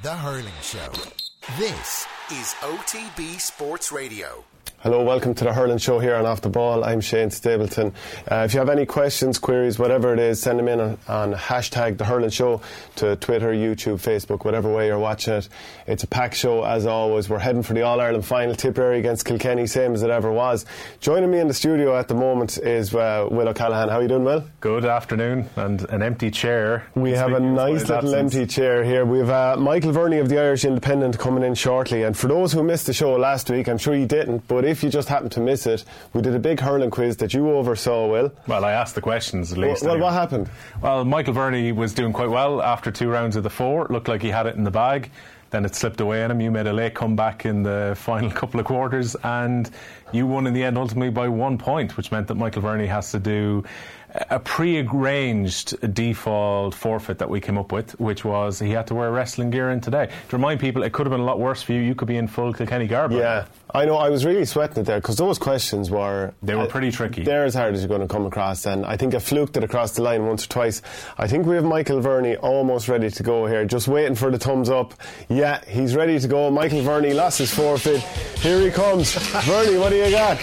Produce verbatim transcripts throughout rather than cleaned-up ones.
The Hurling Show. This is O T B Sports Radio. Hello, welcome to the Hurling Show here on Off the Ball. I'm Shane Stapleton. Uh, if you have any questions, queries, whatever it is, send them in on, on hashtag The Hurling Show to Twitter, YouTube, Facebook, whatever way you're watching it. It's a packed show as always. We're heading for the All-Ireland final, Tipperary against Kilkenny, same as it ever was. Joining me in the studio at the moment is uh, Will O'Callaghan. How are you doing, Will? Good afternoon, and an empty chair. We have a nice little absence. empty chair here. We have uh, Michael Verney of the Irish Independent coming in shortly, and for those who missed the show last week, I'm sure you didn't, but if you just happened to miss it, we did a big hurling quiz that you oversaw, Will. Well, I asked the questions at least. Well, well anyway. What happened? Well, Michael Verney was doing quite well after two rounds of the four. It looked like he had it in the bag. Then it slipped away on him. You made a late comeback in the final couple of quarters, and you won in the end ultimately by one point, which meant that Michael Verney has to do a pre-arranged default forfeit that we came up with, which was he had to wear wrestling gear in today. To remind people, it could have been a lot worse for you. You could be in full Kilkenny garb. Yeah, I know. I was really sweating it there because those questions were... They were pretty tricky. They're as hard as you're going to come across, and I think I fluked it across the line once or twice. I think we have Michael Verney almost ready to go here, just waiting for the thumbs up. Yeah, he's ready to go. Michael Verney lost his forfeit. Here he comes. Verney, what do you got?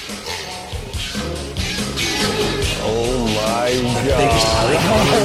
Oh my God.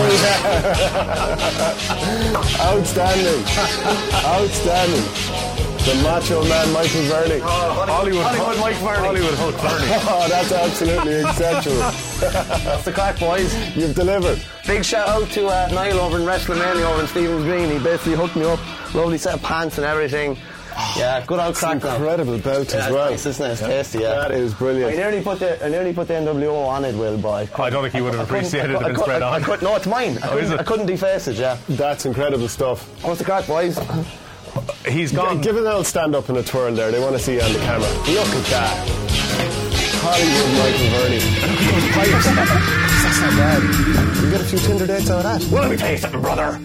Outstanding. Outstanding. The macho man Michael Verney. Oh, Hollywood, Hollywood Mike Verney. Hollywood Hulk Verney. Oh, that's absolutely exceptional. That's the crack, boys. You've delivered. Big shout out to uh, Niall over in WrestleMania over in Stephen's Green. He basically hooked me up. Lovely set of pants and everything. Yeah, good old crack. Incredible now. belt yeah, as well. Nice, isn't it? It's yeah. tasty, yeah. That is brilliant. I nearly put the I nearly put the N W O on it, Will, boy. I don't think he would have appreciated it been spread on. I could, no, it's mine. I, oh, is it? I couldn't deface it, yeah. That's incredible stuff. What's the crack, boys? He's gone. G- give it a little stand up and a twirl there. They want to see you on the camera. Look at that. Hollywood Michael Verney. That's not bad. You get a few Tinder dates out of that. Well, let me tell you something, brother.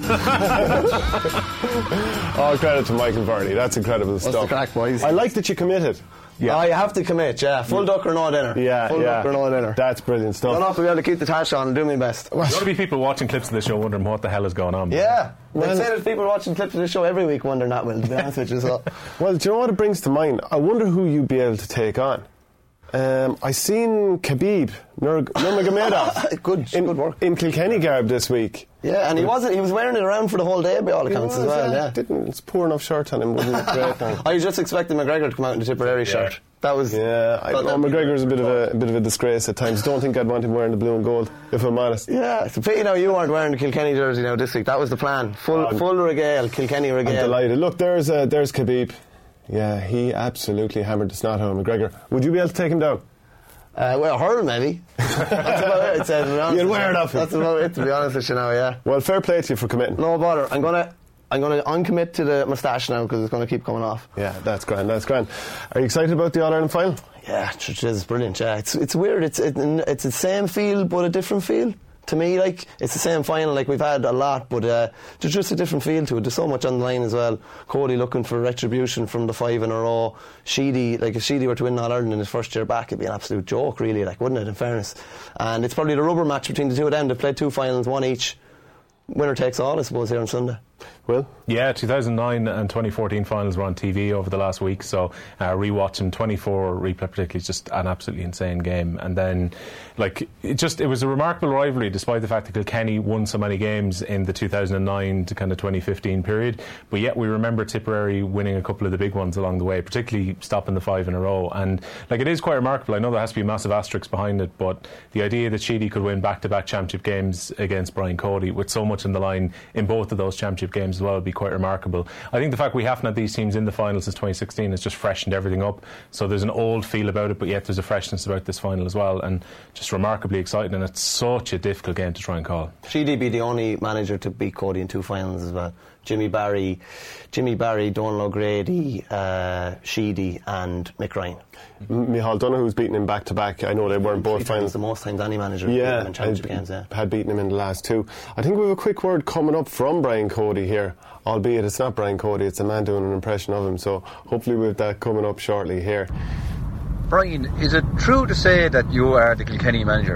All credit to Michael Verney. That's incredible What's stuff. What's the crack, boys? I like that you committed. Yeah. Oh, you have to commit, yeah. Full duck or no dinner. Yeah, Full yeah. duck or no dinner. That's brilliant stuff. Don't have to be able to keep the tash on and do my best. There's going to be people watching clips of the show wondering what the hell is going on. Yeah. Well, I'd say there's people watching clips of the show every week wondering that, Will, to be honest with you. So. Well, do you know what it brings to mind? I wonder who you'd be able to take on. Um, I seen Khabib Nurmagomedov good, in, good work in Kilkenny garb this week. Yeah, and he wasn't. He was wearing it around for the whole day, by all accounts, as well. Yeah, didn't. It's poor enough shirt on him. Wasn't it great? I was just expecting McGregor to come out in the Tipperary shirt. Yeah. That was. Yeah, I know McGregor's a bit of a, a bit of a disgrace at times. Don't think I'd want him wearing the blue and gold, if I'm honest. Yeah, it's a pity now you weren't wearing the Kilkenny jersey now this week. That was the plan. Full, um, full regale, Kilkenny regale. I'm delighted. Look, there's uh, there's Khabib. Yeah, he absolutely hammered the snot out of McGregor. Would you be able to take him down? Uh, well, hurl maybe. That's about it. It's, uh, You'd wear it off him. That's about it, to be honest with you now. Yeah. Well, fair play to you for committing. No bother. I'm gonna. I'm going to uncommit to the moustache now because it's going to keep coming off. Yeah, that's grand, that's grand. Are you excited about the All-Ireland final? Yeah, it is brilliant, yeah. It's it's weird, it's it, it's the same feel but a different feel. To me, like, it's the same final, like we've had a lot, but uh, there's just a different feel to it. There's so much on the line as well. Cody looking for retribution from the five in a row. Sheedy, like if Sheedy were to win All-Ireland in his first year back, it'd be an absolute joke, really, like, wouldn't it, in fairness? And it's probably the rubber match between the two of them. They've played two finals, one each. Winner takes all, I suppose, here on Sunday. Will? Yeah, two thousand nine and twenty fourteen finals were on T V over the last week, so uh, rewatching twenty-four replay particularly is just an absolutely insane game. And then, like, it just it was a remarkable rivalry, despite the fact that Kilkenny won so many games in the two thousand nine to kind of twenty fifteen period. But yet we remember Tipperary winning a couple of the big ones along the way, particularly stopping the five in a row. And like, it is quite remarkable. I know there has to be a massive asterisk behind it, but the idea that Sheedy could win back-to-back championship games against Brian Cody with so much on the line in both of those championship games as well would be quite remarkable. I think the fact we haven't had these teams in the final since twenty sixteen has just freshened everything up. So there's an old feel about it, but yet there's a freshness about this final as well, and just remarkably exciting. And it's such a difficult game to try and call. Sheedy be the only manager to beat Cody in two finals as well. Jimmy Barry, Jimmy Barry, Donal O'Grady, uh, Sheedy, and Mick Ryan. M- Micheál Donoghu's beaten him back to back. I know they weren't both finals. The most times any manager yeah, in championship games. Yeah, had beaten him in the last two. I think we have a quick word coming up from Brian Cody here, albeit it's not Brian Cody, it's a man doing an impression of him. So hopefully we have that coming up shortly here. Brian, is it true to say that you are the Kilkenny manager?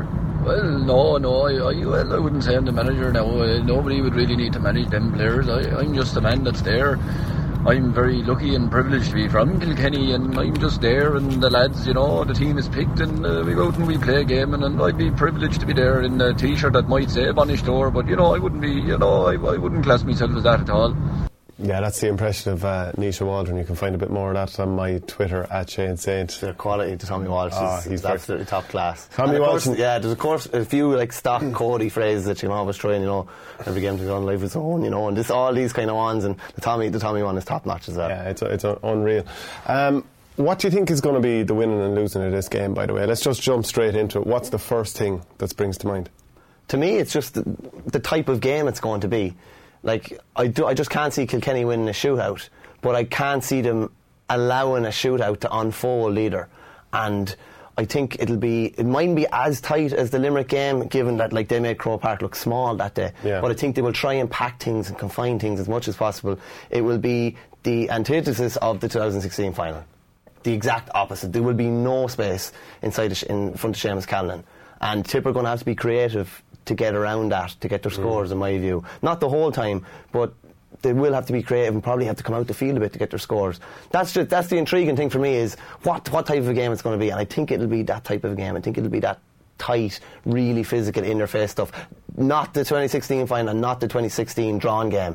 Well, no, no, I, I, well, I wouldn't say I'm the manager now. Uh, nobody would really need to manage them players. I, I'm just the man that's there. I'm very lucky and privileged to be from Kilkenny, and I'm just there, and the lads, you know, the team is picked, and uh, we go out and we play a game, and, and I'd be privileged to be there in a t-shirt that might say Bonnish, but, you know, I wouldn't be, you know, I, I wouldn't class myself as that at all. Yeah, that's the impression of uh, Naoise Waldron. You can find a bit more of that on my Twitter at Shane Saint. The quality to Tommy Walsh oh, is, he's is absolutely top class. Tommy Walsh, yeah, there's of course a few like stock Cody phrases that you can always try, and you know, every game to be on live its own, you know, and this all these kind of ones, and the Tommy the Tommy one is top notch as well. Yeah, it's it's unreal. Um, what do you think is going to be the winning and losing of this game? By the way, let's just jump straight into it. What's the first thing that springs to mind? To me, it's just the, the type of game it's going to be. Like, I, do, I just can't see Kilkenny winning a shootout, but I can't see them allowing a shootout to unfold either. And I think it'll be, it mightn't be as tight as the Limerick game, given that like they made Croke Park look small that day. Yeah. But I think they will try and pack things and confine things as much as possible. It will be the antithesis of the two thousand sixteen final. The exact opposite. There will be no space inside the sh- in front of Seamus Callan. And Tip are going to have to be creative to get around that, to get their scores, mm. in my view. Not the whole time, but they will have to be creative and probably have to come out the field a bit to get their scores. That's just, that's the intriguing thing for me, is what what type of a game it's going to be. And I think it'll be that type of a game. I think it'll be that tight, really physical, in-your-face stuff. Not the twenty sixteen final, not the twenty sixteen drawn game.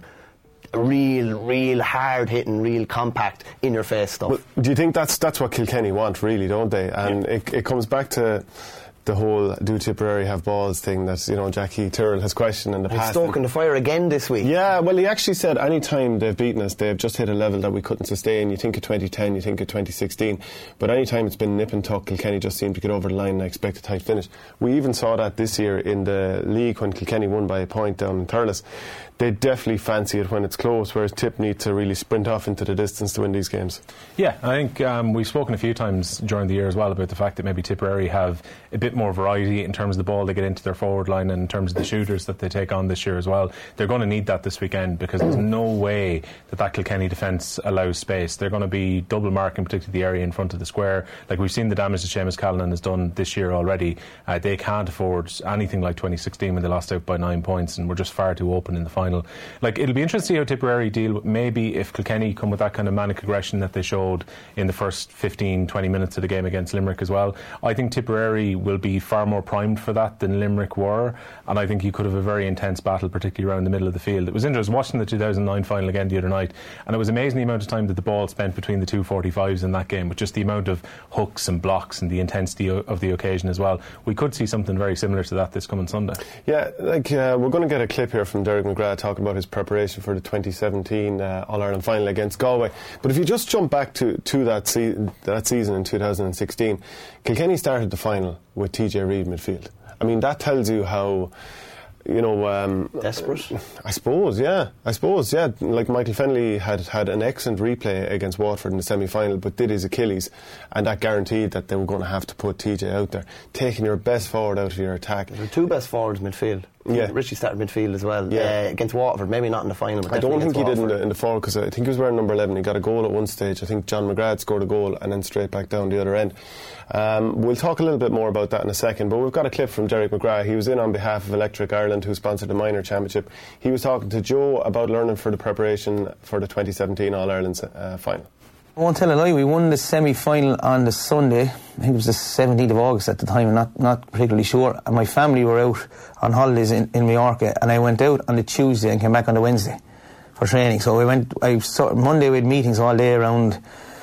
Real, real hard-hitting, real compact, in-your-face stuff. Well, do you think that's that's what Kilkenny want, really, don't they? And yeah. it, it comes back to the whole do Tipperary have balls thing that, you know, Jackie Tyrrell has questioned in the He's past. He's stoking the fire again this week. Yeah, well, he actually said any time they've beaten us, they've just hit a level that we couldn't sustain. You think of twenty ten, you think of twenty sixteen, but any time it's been nip and tuck, Kilkenny just seemed to get over the line and expect a tight finish. We even saw that this year in the league when Kilkenny won by a point down in Thurles. They definitely fancy it when it's close, whereas Tip need to really sprint off into the distance to win these games. Yeah, I think um, we've spoken a few times during the year as well about the fact that maybe Tipperary have a bit more variety in terms of the ball they get into their forward line and in terms of the shooters that they take on this year as well. They're going to need that this weekend, because there's no way that that Kilkenny defence allows space. They're going to be double marking, particularly the area in front of the square. Like we've seen the damage that Seamus Callan has done this year already. Uh, they can't afford anything like twenty sixteen when they lost out by nine points and were just far too open in the final. Like, it'll be interesting to see how Tipperary deal with maybe if Kilkenny come with that kind of manic aggression that they showed in the first fifteen, twenty minutes of the game against Limerick as well. I think Tipperary will be far more primed for that than Limerick were, and I think you could have a very intense battle, particularly around the middle of the field. It was interesting watching the two thousand nine final again the other night, and it was amazing the amount of time that the ball spent between the two forty-fives in that game, with just the amount of hooks and blocks and the intensity of the occasion as well. We could see something very similar to that this coming Sunday. Yeah, like uh, we're going to get a clip here from Derek McGrath talking about his preparation for the twenty seventeen uh, All-Ireland final against Galway. But if you just jump back to, to that, se- that season in two thousand sixteen, Kilkenny started the final with T J Reid midfield. I mean, that tells you how, you know, um, desperate. I suppose, yeah. I suppose, yeah. Like Michael Fennelly had had an excellent replay against Waterford in the semi-final, but did his Achilles, and that guaranteed that they were going to have to put T J out there, taking your best forward out of your attack. The two best forwards midfield. Yeah, Richie started midfield as well. Yeah, uh, against Waterford, maybe not in the final. But I don't think he Waterford. did in the, in the forward, because I think he was wearing number eleven. He got a goal at one stage. I think John McGrath scored a goal and then straight back down the other end. Um, we'll talk a little bit more about that in a second, but we've got a clip from Derek McGrath. He was in on behalf of Electric Ireland, who sponsored the minor championship. He was talking to Joe about learning for the preparation for the twenty seventeen All-Ireland uh, final. I won't tell a lie, we won the semi-final on the Sunday. I think it was the seventeenth of August at the time, I'm not, not particularly sure. And my family were out on holidays in, in Mallorca, and I went out on the Tuesday and came back on the Wednesday for training. So we went, I saw, Monday we had meetings all day around,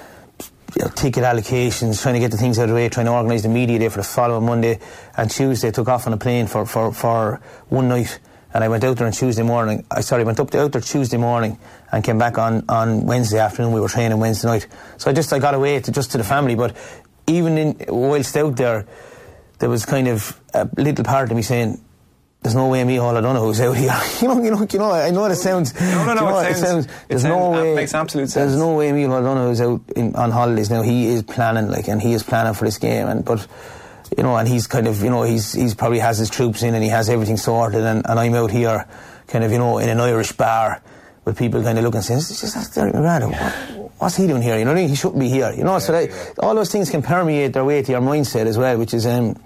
you know, ticket allocations, trying to get the things out of the way, trying to organise the media day for the following Monday. And Tuesday took off on a plane for, for, for one night. And I went out there on Tuesday morning. I sorry, went up to, out there Tuesday morning and came back on, on Wednesday afternoon. We were training Wednesday night. So I just I got away to just to the family. But even in whilst out there, there was kind of a little part of me saying, "There's no way me all O'Donoghu's out here." you know, you know, you know. I know it sounds. No, no, no. You know, it, it sounds. It there's sounds, no way. It makes absolute sense. There's no way me all O'Donoghu's out in, on holidays now. He is planning, like, and he is planning for this game. And but. You know, and he's kind of, you know, he's he's probably has his troops in and he has everything sorted, and, and I'm out here kind of, you know, in an Irish bar with people kind of looking and saying, "This is just Derek McGrath. What, what's he doing here?" You know what I mean? He shouldn't be here. You know, yeah, so that, yeah. all those things can permeate their way to your mindset as well, which is um,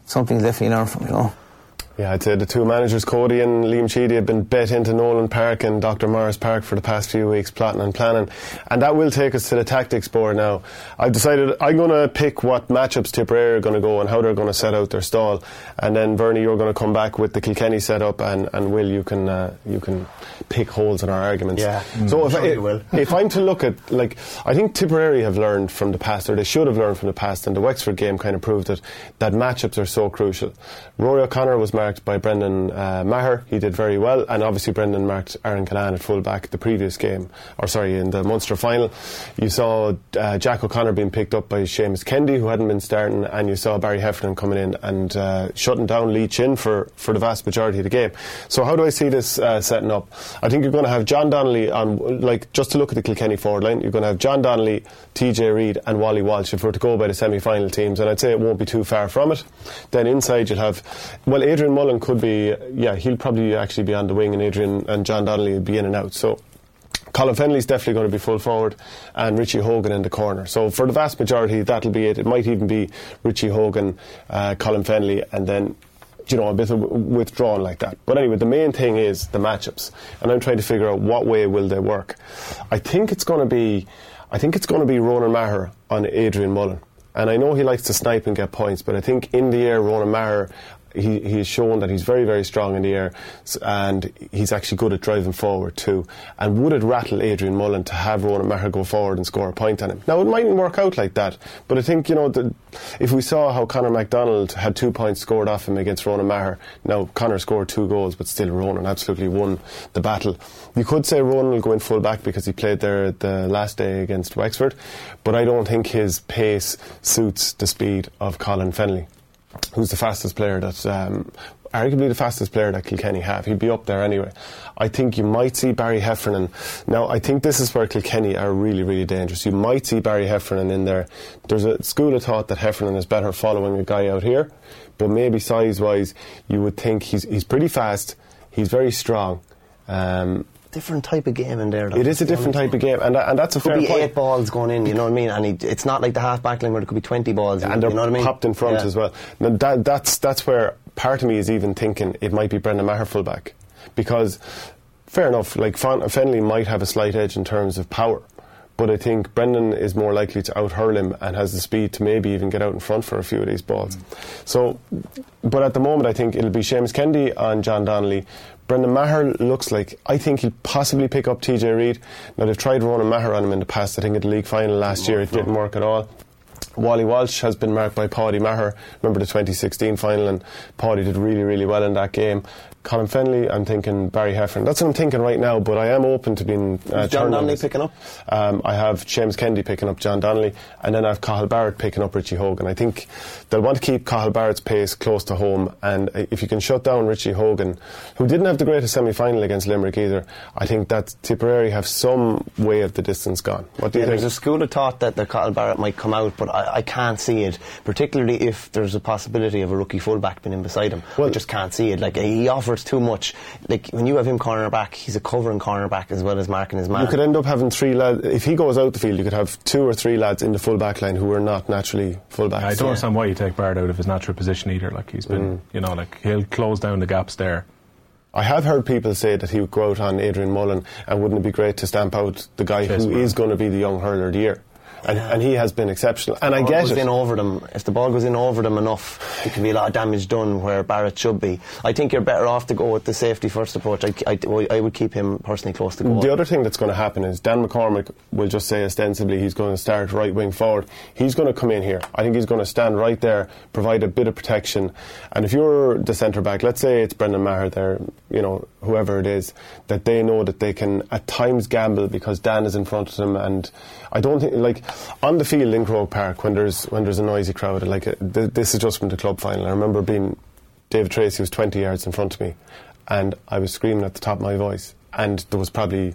something definitely learn from, you know. Yeah, I'd say the two managers, Cody and Liam Sheedy, have been bet into Nolan Park and Doctor Morris Park for the past few weeks, plotting and planning. And that will take us to the tactics board now. I've decided I'm going to pick what matchups Tipperary are going to go and how they're going to set out their stall. And then, Bernie, you're going to come back with the Kilkenny setup, and, and Will, you can uh, you can pick holes in our arguments. Yeah, so mm, if, sure I, you will. if I'm to look at, like, I think Tipperary have learned from the past, or they should have learned from the past, and the Wexford game kind of proved it, that matchups are so crucial. Rory O'Connor was marked by Brendan Uh, Maher. He did very well, and obviously Brendan marked Aaron Callan at full back the previous game, or sorry, in the Munster final. You saw uh, Jack O'Connor being picked up by Seamus Kendi, who hadn't been starting, and you saw Barry Heffernan coming in and uh, shutting down Lee Chin for, for the vast majority of the game. So how do I see this uh, setting up? I think you're going to have John Donnelly on, like, just to look at the Kilkenny forward line, you're going to have John Donnelly, T J Reid and Wally Walsh if we're to go by the semi-final teams, and I'd say it won't be too far from it. Then inside you'll have, well, Adrian Mullen could be, yeah, he'll probably actually be on the wing, and Adrian and John Donnelly will be in and out. So Colin Fennelly's definitely going to be full forward, and Richie Hogan in the corner. So for the vast majority, that'll be it. It might even be Richie Hogan, uh, Colin Fennelly, and then, you know, a bit of withdrawn like that. But anyway, the main thing is the matchups, and I'm trying to figure out what way will they work. I think it's going to be, I think it's going to be Ronan Maher on Adrian Mullen. And I know he likes to snipe and get points, but I think in the air, Ronan Maher, he he's shown that he's very, very strong in the air, and he's actually good at driving forward too. And would it rattle Adrian Mullen to have Ronan Maher go forward and score a point on him? Now, it mightn't work out like that, but I think, you know, the, if we saw how Conor MacDonald had two points scored off him against Ronan Maher, now Conor scored two goals, but still Ronan absolutely won the battle. You could say Ronan will go in full back because he played there the last day against Wexford, but I don't think his pace suits the speed of Colin Fennelly, who's the fastest player that, um, arguably the fastest player that Kilkenny have. He'd be up there anyway. I think you might see Barry Heffernan. Now, I think this is where Kilkenny are really, really dangerous. You might see Barry Heffernan in there. There's a school of thought that Heffernan is better following a guy out here, but maybe size-wise, you would think he's he's pretty fast, he's very strong. Um, different type of game in there. It is a different type of game, and and that's a fair point. Could be point. eight balls going in, you know what I mean? And he, it's not like the half back line where there could be twenty balls, and they're you know what I mean? popped in front yeah. as well. Now that, that's that's where part of me is even thinking it might be Brendan Maher fullback, because fair enough, like Fen- Fennelly might have a slight edge in terms of power, but I think Brendan is more likely to out-hurl him and has the speed to maybe even get out in front for a few of these balls. Mm. So, but at the moment I think it'll be Seamus Kendi on John Donnelly. Brendan Maher looks like, I think he'll possibly pick up T J Reid. Now, they've tried Ronan Maher on him in the past. I think at the league final last year it didn't work at all. Wally Walsh has been marked by Paddy Maher. Remember the twenty sixteen final, and Paddy did really, really well in that game. Colin Fennelly, I'm thinking Barry Heffernan. That's what I'm thinking right now, but I am open to being uh, John Donnelly picking up? Um, I have Seamus Kendi picking up John Donnelly, and then I have Cathal Barrett picking up Richie Hogan. I think they'll want to keep Cathal Barrett's pace close to home, and if you can shut down Richie Hogan, who didn't have the greatest semi-final against Limerick either, I think that Tipperary have some way of the distance gone. What do you yeah, think? There's a school of thought that the Cathal Barrett might come out, but I, I can't see it, particularly if there's a possibility of a rookie fullback being in beside him. Well, I just can't see it. Like, he offers too much. Like, when you have him cornerback, he's a covering cornerback as well as marking his man. You could end up having three lads. If he goes out the field, you could have two or three lads in the full back line who are not naturally full backs. I don't yeah. understand why you take Barrett out of his natural position either. Like, he's been, mm. you know, like, he'll close down the gaps there. I have heard people say that he would go out on Adrian Mullen, and wouldn't it be great to stamp out the guy Chase who man. is going to be the young hurler of the year. And, yeah. and he has been exceptional. And I get goes it. In over them. If the ball goes in over them enough, there can be a lot of damage done where Barrett should be. I think you're better off to go with the safety first approach. I, I, I would keep him personally close to goal. The other thing that's going to happen is Dan McCormick will just say ostensibly he's going to start right wing forward. He's going to come in here. I think he's going to stand right there, provide a bit of protection. And if you're the centre back, let's say it's Brendan Maher there, you know, whoever it is, that they know that they can at times gamble because Dan is in front of them. And I don't think, like, on the field in Croke Park, when there's when there's a noisy crowd, like uh, th- this is just from the club final. I remember being David Tracy was twenty yards in front of me, and I was screaming at the top of my voice, and there was probably,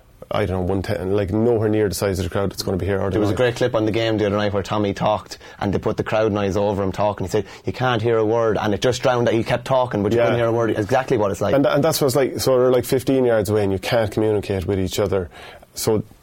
I don't know, one ten, like nowhere near the size of the crowd that's going to be here. Or there was night. a great clip on the game the other night where Tommy talked, and they put the crowd noise over him talking. He said, "You can't hear a word," and it just drowned out. He kept talking, but you yeah. couldn't hear a word. Exactly what it's like. And, and that's what's like. So they're like fifteen yards away, and you can't communicate with each other. So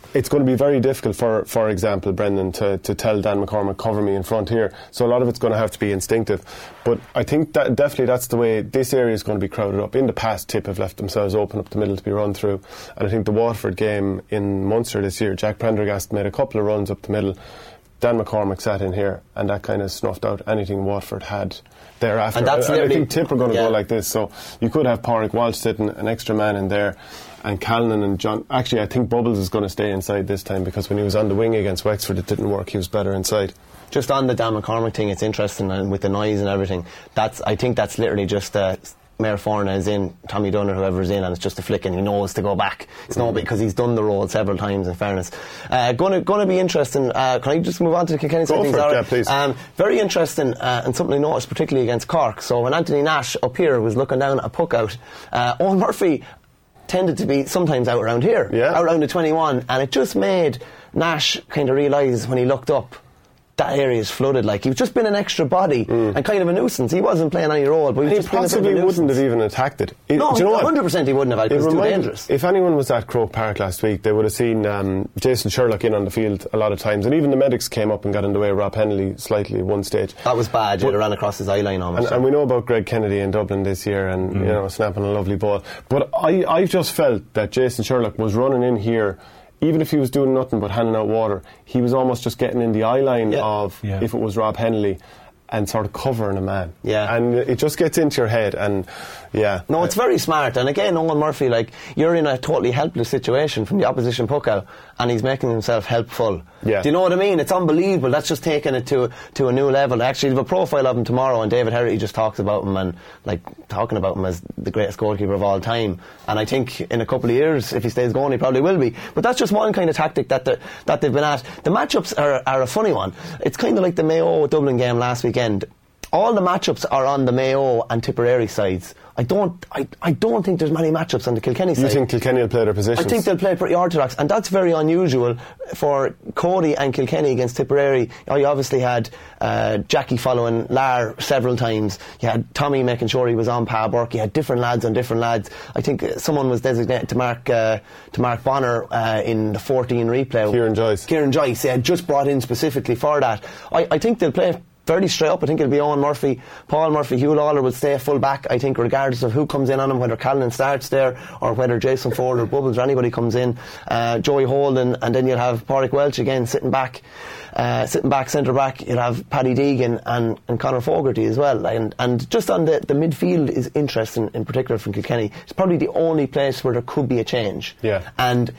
it's going to be very difficult for, for example, Brendan, to, to tell Dan McCormack, cover me in front here. So a lot of it's going to have to be instinctive. But I think that definitely that's the way this area is going to be crowded up. In the past, Tip have left themselves open up the middle to be run through. And I think the Waterford game in Munster this year, Jack Prendergast made a couple of runs up the middle. Dan McCormack sat in here, and that kind of snuffed out anything Watford had thereafter. And, that's and I think Tip are going to yeah. go like this. So you could have Pádraig Walsh sitting, an extra man in there, and Callan and John. Actually, I think Bubbles is going to stay inside this time, because when he was on the wing against Wexford, it didn't work. He was better inside. Just on the Dan McCormack thing, it's interesting, and with the noise and everything, that's I think that's literally just uh, Mayor Forna is in, Tommy Dunn or whoever's in, and it's just a flick and he knows to go back. It's mm. no because he's done the road several times, in fairness. Uh, going to be interesting. Uh, can I just move on to the Kilkenny side of things? Go for it, yeah, please. Um, very interesting, uh, and something I noticed particularly against Cork. So when Anthony Nash up here was looking down at a puck out, uh, Owen Murphy tended to be sometimes out around here, yeah. out around the twenty-one, and it just made Nash kind of realise when he looked up, that area is flooded. Like, he's just been an extra body mm. and kind of a nuisance. He wasn't playing any role, but he, he possibly wouldn't have even attacked it. it no, do you know one hundred percent what? He wouldn't have. It was too dangerous. If anyone was at Croke Park last week, they would have seen um, Jason Sherlock in on the field a lot of times, and even the medics came up and got in the way of Rob Hennelly slightly at one stage. That was bad. It ran across his eye line almost. And, and we know about Greg Kennedy in Dublin this year, and mm. you know, snapping a lovely ball. But I, I just felt that Jason Sherlock was running in here. Even if he was doing nothing but handing out water, he was almost just getting in the eye line yeah. of yeah. if it was Rob Hennelly, and sort of covering a man. Yeah. And it just gets into your head, and yeah. No, it's very smart. And again, Owen Murphy, like, you're in a totally helpless situation from the opposition puck out, and he's making himself helpful. Yeah. Do you know what I mean? It's unbelievable. That's just taking it to to a new level. Actually, there's a profile of him tomorrow, and David Herity just talks about him, and like talking about him as the greatest goalkeeper of all time. And I think in a couple of years, if he stays going, he probably will be. But that's just one kind of tactic that that they've been at. The matchups are, are a funny one. It's kind of like the Mayo Dublin game last weekend. All the matchups are on the Mayo and Tipperary sides. I don't I, I don't think there's many matchups on the Kilkenny side. You think Kilkenny will play their positions? I think they'll play pretty orthodox, and that's very unusual for Cody and Kilkenny against Tipperary. Oh, you obviously had uh, Jackie following Lar several times. You had Tommy making sure he was on Pa Burke. You had different lads on different lads. I think someone was designated to mark uh, to Mark Bonner uh, in the fourteen replay. Kieran Joyce. Kieran Joyce, yeah, just brought in specifically for that. I, I think they'll play fairly straight up. I think it'll be Owen Murphy, Paul Murphy, Hugh Lawler will stay full back, I think, regardless of who comes in on him, whether Callan starts there or whether Jason Ford or Bubbles or anybody comes in. uh, Joey Holden, and then you'll have Pádraig Welch again sitting back uh, sitting back centre back. You'll have Paddy Deegan and, and Conor Fogarty as well, and, and just on the, the midfield is interesting in particular from Kilkenny. It's probably the only place where there could be a change. Yeah. And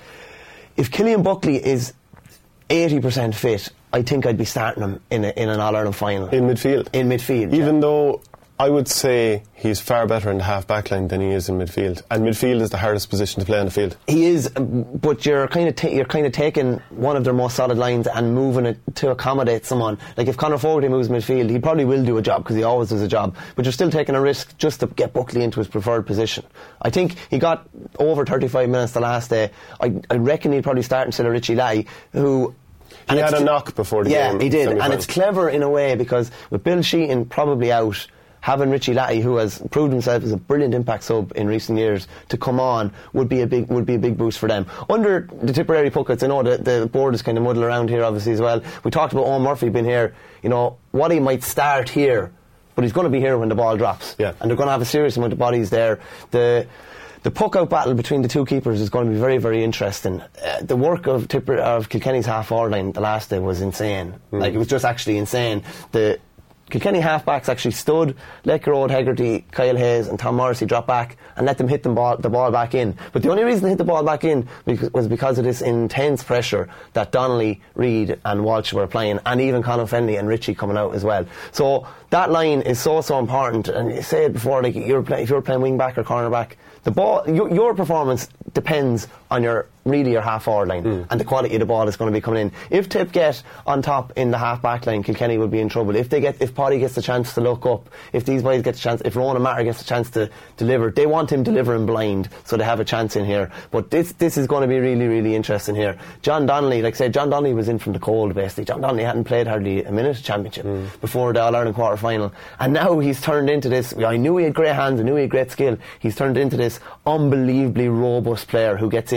if Killian Buckley is eighty percent fit, I think I'd be starting him in, a, in an All-Ireland final. In midfield? In midfield, Even yeah. though I would say he's far better in the half-back line than he is in midfield. And midfield is the hardest position to play on the field. He is, but you're kind of ta- you're kind of taking one of their most solid lines and moving it to accommodate someone. Like if Conor Fogarty moves midfield, he probably will do a job, because he always does a job. But you're still taking a risk just to get Buckley into his preferred position. I think he got over thirty-five minutes the last day. I, I reckon he'd probably start instead of Richie Lai, who... He had a knock before the yeah, game. Yeah, he did. semi-final. And it's clever in a way, because with Bill Sheehan probably out, having Richie Latty, who has proved himself as a brilliant impact sub in recent years, to come on would be a big would be a big boost for them. Under the Tipperary Puckets, I know the, the board is kind of muddled around here obviously as well. We talked about Owen Murphy being here. You know, Waddy might start here, but he's going to be here when the ball drops. Yeah. And they're going to have a serious amount of bodies there. The The puck-out battle between the two keepers is going to be very, very interesting. Uh, the work of Tipper, of Kilkenny's half-forward line the last day was insane. Mm. Like, it was just actually insane. The Kilkenny half-backs actually stood, let Gerard Hegarty, Kyle Hayes and Tom Morrissey drop back and let them hit the ball, the ball back in. But the only reason they hit the ball back in was because of this intense pressure that Donnelly, Reid and Walsh were applying, and even Colin Fennelly and Richie coming out as well. So that line is so, so important. And you say it before, like, you're play, if you're playing wing-back or corner-back, the ball, your, your performance depends on your really your half forward line mm. and the quality of the ball is going to be coming in. If Tip get on top in the half back line, Kilkenny will be in trouble. If they get, if Paddy gets the chance to look up, if these boys get the chance, if Ronan Matter gets the chance to deliver, they want him delivering blind, so they have a chance in here. But this this is going to be really, really interesting here. John Donnelly, like I said, John Donnelly was in from the cold basically. John Donnelly hadn't played hardly a minute of championship mm. before the All-Ireland quarter final, and now he's turned into this. I knew he had great hands, I knew he had great skill. He's turned into this unbelievably robust player who gets in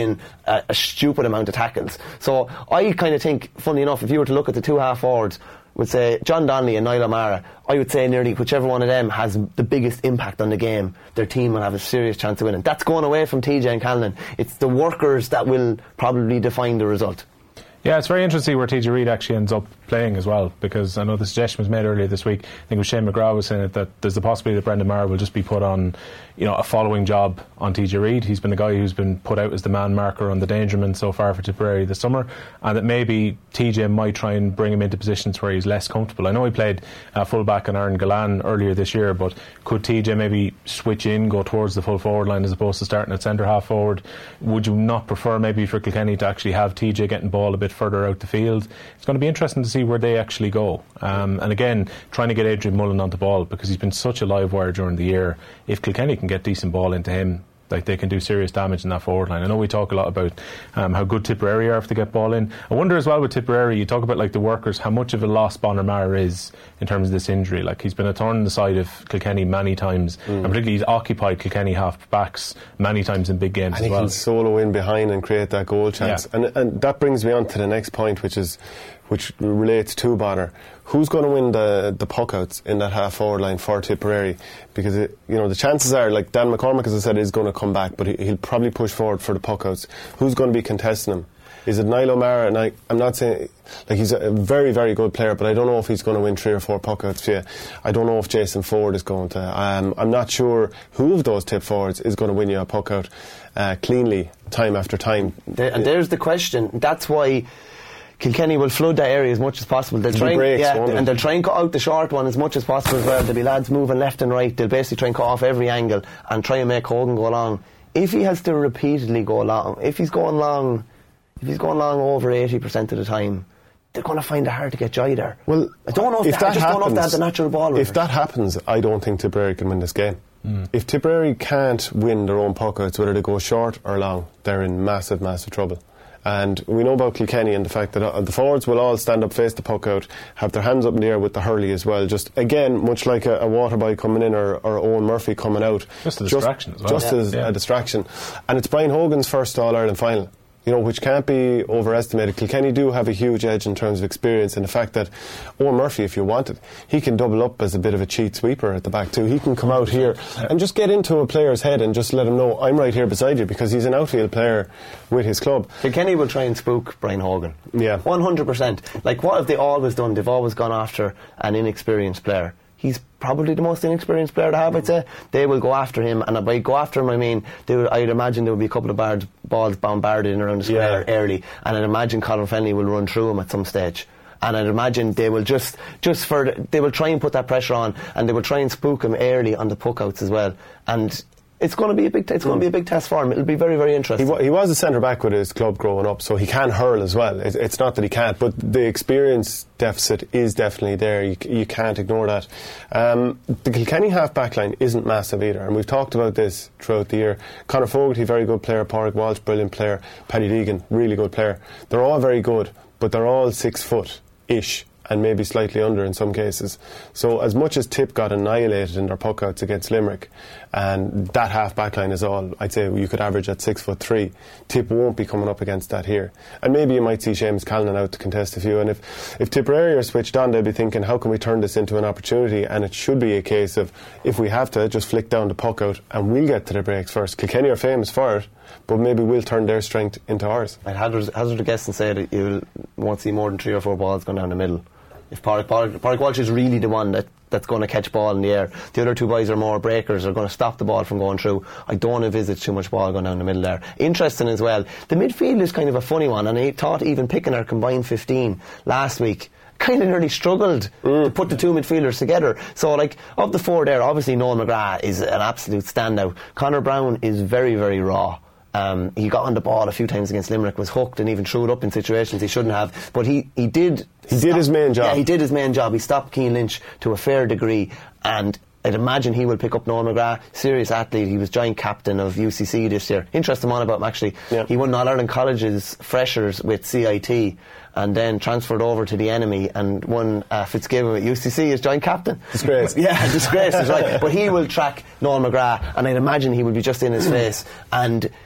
win a, a stupid amount of tackles. So I kind of think, funny enough, if you were to look at the two half forwards, would say John Donnelly and Niall O'Mara, I would say nearly whichever one of them has the biggest impact on the game, their team will have a serious chance of winning. That's going away from T J and Callan. It's the workers that will probably define the result. Yeah, it's very interesting to see where T J Reid actually ends up playing as well, because I know the suggestion was made earlier this week, I think it was Shane McGrath was saying it, that there's the possibility that Brendan Maher will just be put on, you know, a following job on T J Reid. He's been the guy who's been put out as the man marker on the Dangerman so far for Tipperary this summer, and that maybe T J might try and bring him into positions where he's less comfortable. I know he played uh, full back on Aaron Galan earlier this year, but could T J maybe switch in, go towards the full forward line as opposed to starting at centre half forward? Would you not prefer maybe for Kilkenny to actually have T J getting ball a bit further out the field? It's going to be interesting to see where they actually go. Um, and again, trying to get Adrian Mullen on the ball, because he's been such a live wire during the year. If Kilkenny can get decent ball into him, like, they can do serious damage in that forward line. I know we talk a lot about um, how good Tipperary are if they get ball in. I wonder as well with Tipperary, you talk about like the workers, how much of a loss Bonner Maher is in terms of this injury. Like, he's been a thorn in the side of Kilkenny many times, mm. and particularly he's occupied Kilkenny half backs many times in big games and as well. he can solo in behind and create that goal chance. Yeah. And, and that brings me on to the next point, which is which relates to Bonner. Who's going to win the the puckouts in that half forward line for Tipperary? Because it, you know, the chances are, like Dan McCormack, as I said, is going to come back, but he, he'll probably push forward for the puckouts. Who's going to be contesting him? Is it Niall O'Mara? And I, I'm not saying, like, he's a very, very good player, but I don't know if he's going to win three or four puckouts. Yeah, I don't know if Jason Ford is going to. Um, I'm not sure who of those tip forwards is going to win you a puckout uh, cleanly, time after time. There, and there's the question. That's why Kilkenny will flood that area as much as possible. They'll try, breaks, yeah, and and they'll try and cut out the short one as much as possible as well. There'll be lads moving left and right. They'll basically try and cut off every angle and try and make Hogan go long. If he has to repeatedly go long, if he's going long, if he's going long over eighty percent of the time, they're going to find it hard to get joy there. Well, I don't know if, if that, that I just happens, don't know if they have the natural ball. If that happens, I don't think Tipperary can win this game. Mm. If Tipperary can't win their own puckouts, whether they go short or long, they're in massive, massive trouble. And we know about Kilkenny and the fact that uh, the forwards will all stand up, face the puck out, have their hands up in the air with the hurley as well. Just, again, much like a, a Waterboy coming in or, or Owen Murphy coming out. Just a distraction just, as well. Just yeah. as yeah. a distraction. And it's Brian Hogan's first All-Ireland final, you know, which can't be overestimated. Kilkenny do have a huge edge in terms of experience, and the fact that Owen Murphy, if you wanted, he can double up as a bit of a cheat sweeper at the back too. He can come out here and just get into a player's head and just let him know, I'm right here beside you, because he's an outfield player with his club. Kilkenny will try and spook Brian Hogan. Yeah. one hundred percent. Like, what have they always done? They've always gone after an inexperienced player. He's probably the most inexperienced player to have, I'd say. They will go after him, and by go after him, I mean, they would, I'd imagine there would be a couple of bars, balls bombarded in around the square yeah. early, and I'd imagine Colin Fennelly will run through him at some stage. And I'd imagine they will just, just for, the, they will try and put that pressure on, and they will try and spook him early on the puckouts as well. And it's going to be a big, t- it's mm. going to be a big test for him. It'll be very, very interesting. He, w- he was a centre back with his club growing up, so he can hurl as well. It, it's not that he can't, but the experience deficit is definitely there. You, you can't ignore that. Um, the Kilkenny half back line isn't massive either, and we've talked about this throughout the year. Conor Fogarty, very good player. Pádraig Walsh, brilliant player. Paddy Deegan, really good player. They're all very good, but they're all six foot ish, and maybe slightly under in some cases. So as much as Tip got annihilated in their puckouts against Limerick, and that half back line is all, I'd say you could average at six foot three, Tip won't be coming up against that here. And maybe you might see Seamus Callan out to contest a few, and if, if Tipperary are switched on, they'll be thinking, how can we turn this into an opportunity? And it should be a case of, if we have to, just flick down the puck out and we'll get to the breaks first. Kilkenny are famous for it, but maybe we'll turn their strength into ours. I'd hazard, hazard a guess and say that you won't see more than three or four balls going down the middle. If Pádraig, Pádraig, Pádraig Walsh is really the one that, that's going to catch ball in the air, the other two boys are more breakers, are going to stop the ball from going through. I don't envisage too much ball going down the middle there. Interesting as well, the midfield is kind of a funny one, and I thought even picking our combined fifteen last week kind of nearly struggled mm. to put the two midfielders together. So, like, of the four there, obviously Noel McGrath is an absolute standout. Conor Brown is very, very raw. Um, he got on the ball a few times against Limerick, was hooked and even threw it up in situations he shouldn't have, but he, he did he did his main job yeah, he did his main job. He stopped Cian Lynch to a fair degree, and I'd imagine he will pick up Noel McGrath. Serious athlete. He was joint captain of U C C this year. Interesting one about him, actually. Yeah. He won All-Ireland College's freshers with C I T and then transferred over to the enemy and won uh, Fitzgibbon at U C C as joint captain. Disgrace. Yeah, disgrace is right. But he will track Noel McGrath, and I'd imagine he will be just in his face. And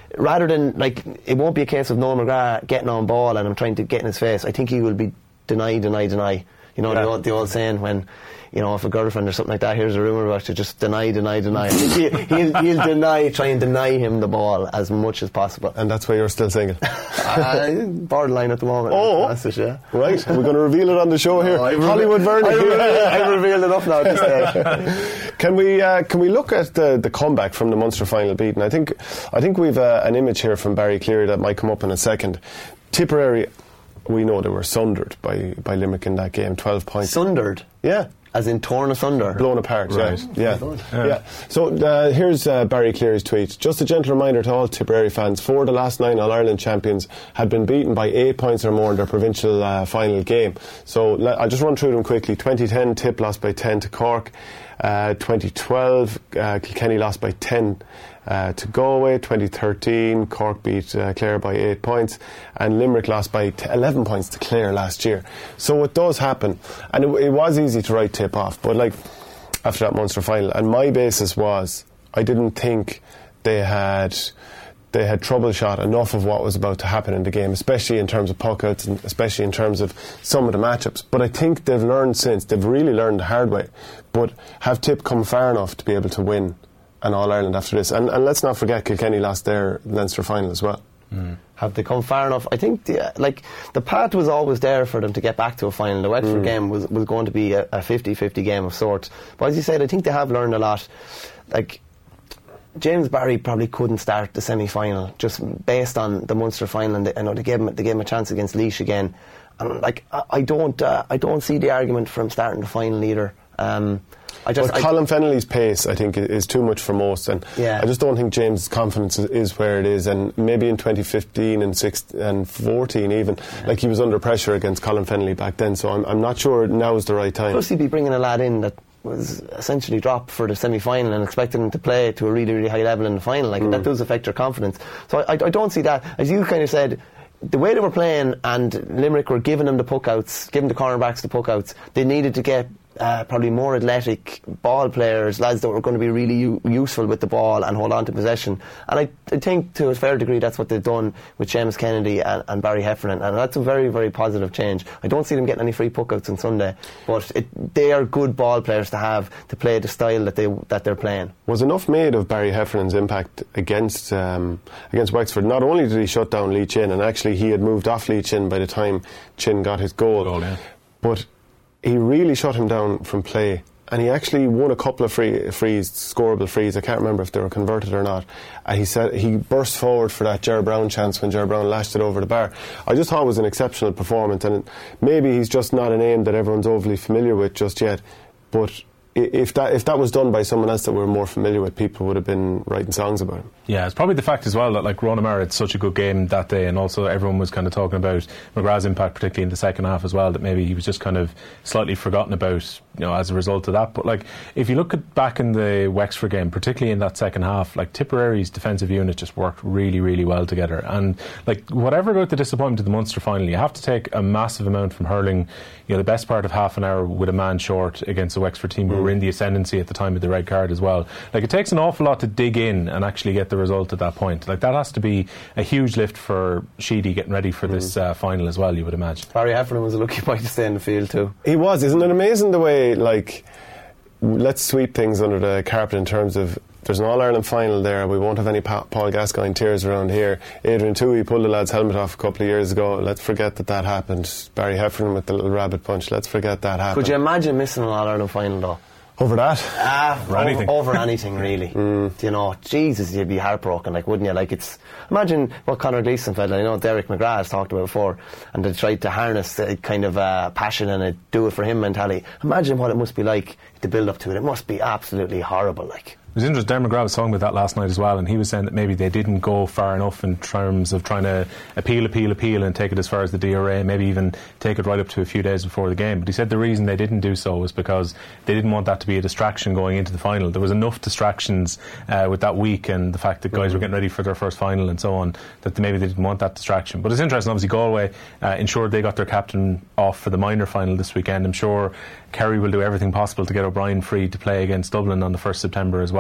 rather than, like, it won't be a case of Noel McGrath getting on ball and I'm trying to get in his face. I think he will be deny, deny, deny. You know, yeah. the, old, the old saying when, you know, if a girlfriend or something like that hears a rumour about you, just deny, deny, deny. he'll, he'll, he'll deny, try and deny him the ball as much as possible. And that's why you're still single? uh, borderline at the moment. Oh, that's it, yeah. Right, we're going to reveal it on the show here. Oh, Hollywood Vernon. I've revealed enough now at this stage. Can we uh, can we look at the, the comeback from the Munster final beat? And I think I think we've uh, an image here from Barry Cleary that might come up in a second. Tipperary, we know they were sundered by, by Limerick in that game, twelve points. Sundered? Yeah. As in torn asunder? Blown apart, right. yeah. Yeah. yeah. yeah. So uh, here's uh, Barry Cleary's tweet. Just a gentle reminder to all Tipperary fans, four of the last nine All-Ireland champions had been beaten by eight points or more in their provincial uh, final game. So le- I'll just run through them quickly. twenty ten, Tip lost by ten to Cork. Uh, twenty twelve, uh, Kilkenny lost by ten uh, to Galway. twenty thirteen, Cork beat uh, Clare by eight points, and Limerick lost by t- eleven points to Clare last year. So it does happen, and it, it was easy to write Tip off, but like after that Munster final, and my basis was I didn't think they had they had troubleshot enough of what was about to happen in the game, especially in terms of puckouts and especially in terms of some of the matchups. But I think they've learned since. They've really learned the hard way. But have Tip come far enough to be able to win an All-Ireland after this? And, and let's not forget Kilkenny lost their Leinster final as well. Mm. Have they come far enough? I think the, like the path was always there for them to get back to a final. The Wexford mm. game was, was going to be a, a fifty-fifty game of sorts. But as you said, I think they have learned a lot. Like, James Barry probably couldn't start the semi-final just based on the Munster final, and they, I know they gave him they gave him a chance against Laois again, and like I, I don't uh, I don't see the argument for him starting the final either. Um, I just well, Colin Fennelly's pace, I think, is too much for most, and yeah. I just don't think James' confidence is where it is. And maybe in twenty fifteen and sixteen and fourteen, even yeah. like he was under pressure against Colin Fennelly back then. So I'm I'm not sure now is the right time. Plus, he'd be bringing a lad in that was essentially dropped for the semi-final and expecting him to play to a really, really high level in the final. Like mm. that does affect your confidence. So I, I don't see that. As you kind of said, the way they were playing and Limerick were giving them the puck-outs, giving the cornerbacks the puck-outs, they needed to get uh, probably more athletic ball players, lads that were going to be really u- useful with the ball and hold on to possession. And I, I think to a fair degree that's what they've done with Seamus Kennedy and, and Barry Heffernan, and that's a very, very positive change. I don't see them getting any free puck-outs on Sunday, but it, they are good ball players to have to play the style that, they, that they're playing. Was enough made of Barry Heffernan's impact against um, against Wexford? Not only did he shut down Lee Chin, and actually he had moved off Lee Chin by the time Chin got his goal, goal yeah. but he really shut him down from play, and he actually won a couple of free frees, scoreable frees. I can't remember if they were converted or not. And he said he burst forward for that Ger Brown chance when Ger Brown lashed it over the bar. I just thought it was an exceptional performance, and maybe he's just not a name that everyone's overly familiar with just yet, but if that if that was done by someone else that we're more familiar with, people would have been writing songs about him. Yeah, it's probably the fact as well that like Ronan Maher had such a good game that day, and also everyone was kind of talking about McGrath's impact, particularly in the second half as well, that maybe he was just kind of slightly forgotten about, you know, as a result of that. But like if you look at back in the Wexford game, particularly in that second half, like Tipperary's defensive unit just worked really, really well together. And like whatever about the disappointment of the Munster final, you have to take a massive amount from hurling, you know, the best part of half an hour with a man short against the Wexford team, mm. who were in the ascendancy at the time of the red card as well. Like it takes an awful lot to dig in and actually get the result at that point. Like that has to be a huge lift for Sheedy getting ready for mm. this uh, final as well, you would imagine. Barry Heffernan was a lucky boy to stay in the field too. He was. Isn't it amazing the way, like, let's sweep things under the carpet in terms of there's an All-Ireland final there, we won't have any pa- Paul Gascoigne tears around here. Adrian Toohey pulled the lad's helmet off a couple of years ago. Let's forget that that happened. Barry Heffernan with the little rabbit punch, let's forget that happened. Could you imagine missing an All-Ireland final though? Over that? Ah, over, over anything. Over anything, really. mm. You know, Jesus, you'd be heartbroken, like, wouldn't you? Like, it's... Imagine what Conor Gleeson felt, I know Derek McGrath has talked about before, and they tried to harness a kind of uh, passion and a do-it-for-him mentality. Imagine what it must be like to build up to it. It must be absolutely horrible, like. It was interesting, Darren McGrath was talking about that last night as well, and he was saying that maybe they didn't go far enough in terms of trying to appeal, appeal, appeal and take it as far as the D R A, maybe even take it right up to a few days before the game. But he said the reason they didn't do so was because they didn't want that to be a distraction going into the final. There was enough distractions uh, with that week and the fact that guys were getting ready for their first final and so on, that maybe they didn't want that distraction. But it's interesting, obviously Galway uh, ensured they got their captain off for the minor final this weekend. I'm sure Kerry will do everything possible to get O'Brien free to play against Dublin on the first of September as well.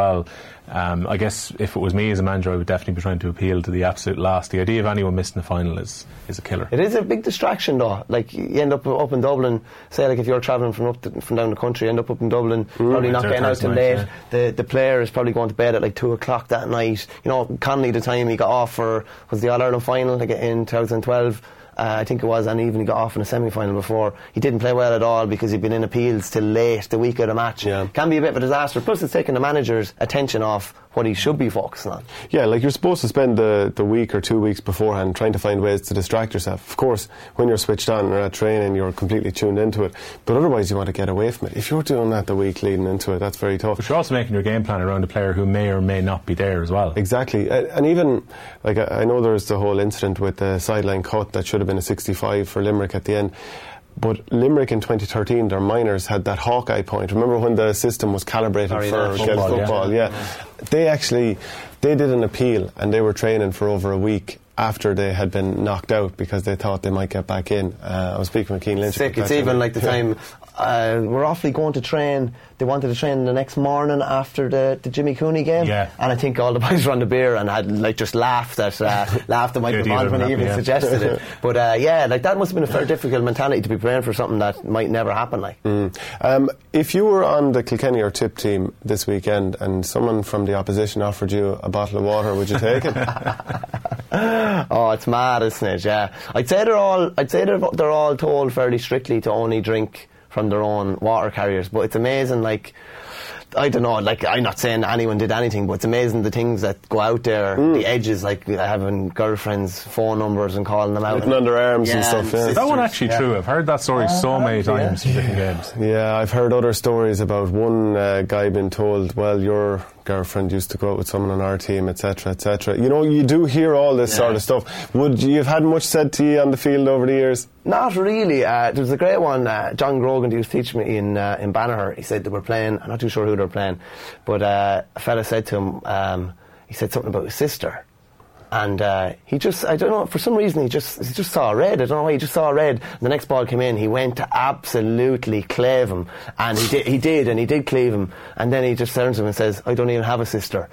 well. Um, I guess if it was me as a manager, I would definitely be trying to appeal to the absolute last. The idea of anyone missing the final is, is a killer. It is a big distraction though. Like you end up up in Dublin, say like if you're travelling from up to, from down the country, you end up up in Dublin, mm, probably not getting out till late. Yeah. The the player is probably going to bed at like two o'clock that night. You know, Connolly, the time he got off for was the All Ireland final like in twenty twelve. Uh, I think it was, and even he got off in a semi-final before. He didn't play well at all because he'd been in appeals till late the week of the match. Yeah. Can be a bit of a disaster. Plus, it's taking the manager's attention off what he should be focusing on. Yeah, like you're supposed to spend the, the week or two weeks beforehand trying to find ways to distract yourself. Of course, when you're switched on or at training, you're completely tuned into it. But otherwise, you want to get away from it. If you're doing that the week leading into it, that's very tough. But you're also making your game plan around a player who may or may not be there as well. Exactly. Uh, and even, like, I, I know there's the whole incident with the sideline cut that should have been a sixty-five for Limerick at the end. But Limerick in twenty thirteen, their minors had that Hawkeye point. Remember when the system was calibrated Sorry, for football, football? Yeah. yeah. They actually, they did an appeal and they were training for over a week after they had been knocked out because they thought they might get back in. Uh, I was speaking with Keane Lynch. Sick. It's even like the time uh, we're awfully going to train. They wanted to train the next morning after the, the Jimmy Cooney game, yeah. and I think all the boys were on the beer and had like just laughed at uh, laughed at Michael Bond when he even yeah. suggested it. But uh, yeah, like that must have been a fair difficult mentality to be preparing for something that might never happen. Like, mm. um, if you were on the Kilkenny or Tip team this weekend and someone from the opposition offered you a bottle of water, would you take it? Oh, it's mad, isn't it? Yeah, I'd say they're all. I'd say they're they're all told fairly strictly to only drink from their own water carriers, but it's amazing, like, I don't know, like, I'm not saying anyone did anything, but it's amazing the things that go out there, mm. the edges, like having girlfriends' phone numbers and calling them out. Looking under arms yeah, and stuff, yeah. Is that one actually yeah. true? I've heard that story uh, so many times yeah. in different games. Yeah, I've heard other stories about one uh, guy being told, well, your girlfriend used to go out with someone on our team, etc, et cetera. You know, you do hear all this yeah. sort of stuff. Would you have had much said to you on the field over the years? Not really. Uh, there was a great one, uh, John Grogan, who was teaching me in uh, in Banagher. He said they were playing, I'm not too sure who they were playing, but uh, a fella said to him, um, he said something about his sister. And uh, he just, I don't know, for some reason he just he just saw red. I don't know why, he just saw red. And the next ball came in, he went to absolutely clave him. And he did, he did, and he did cleave him. And then he just turns to him and says, I don't even have a sister.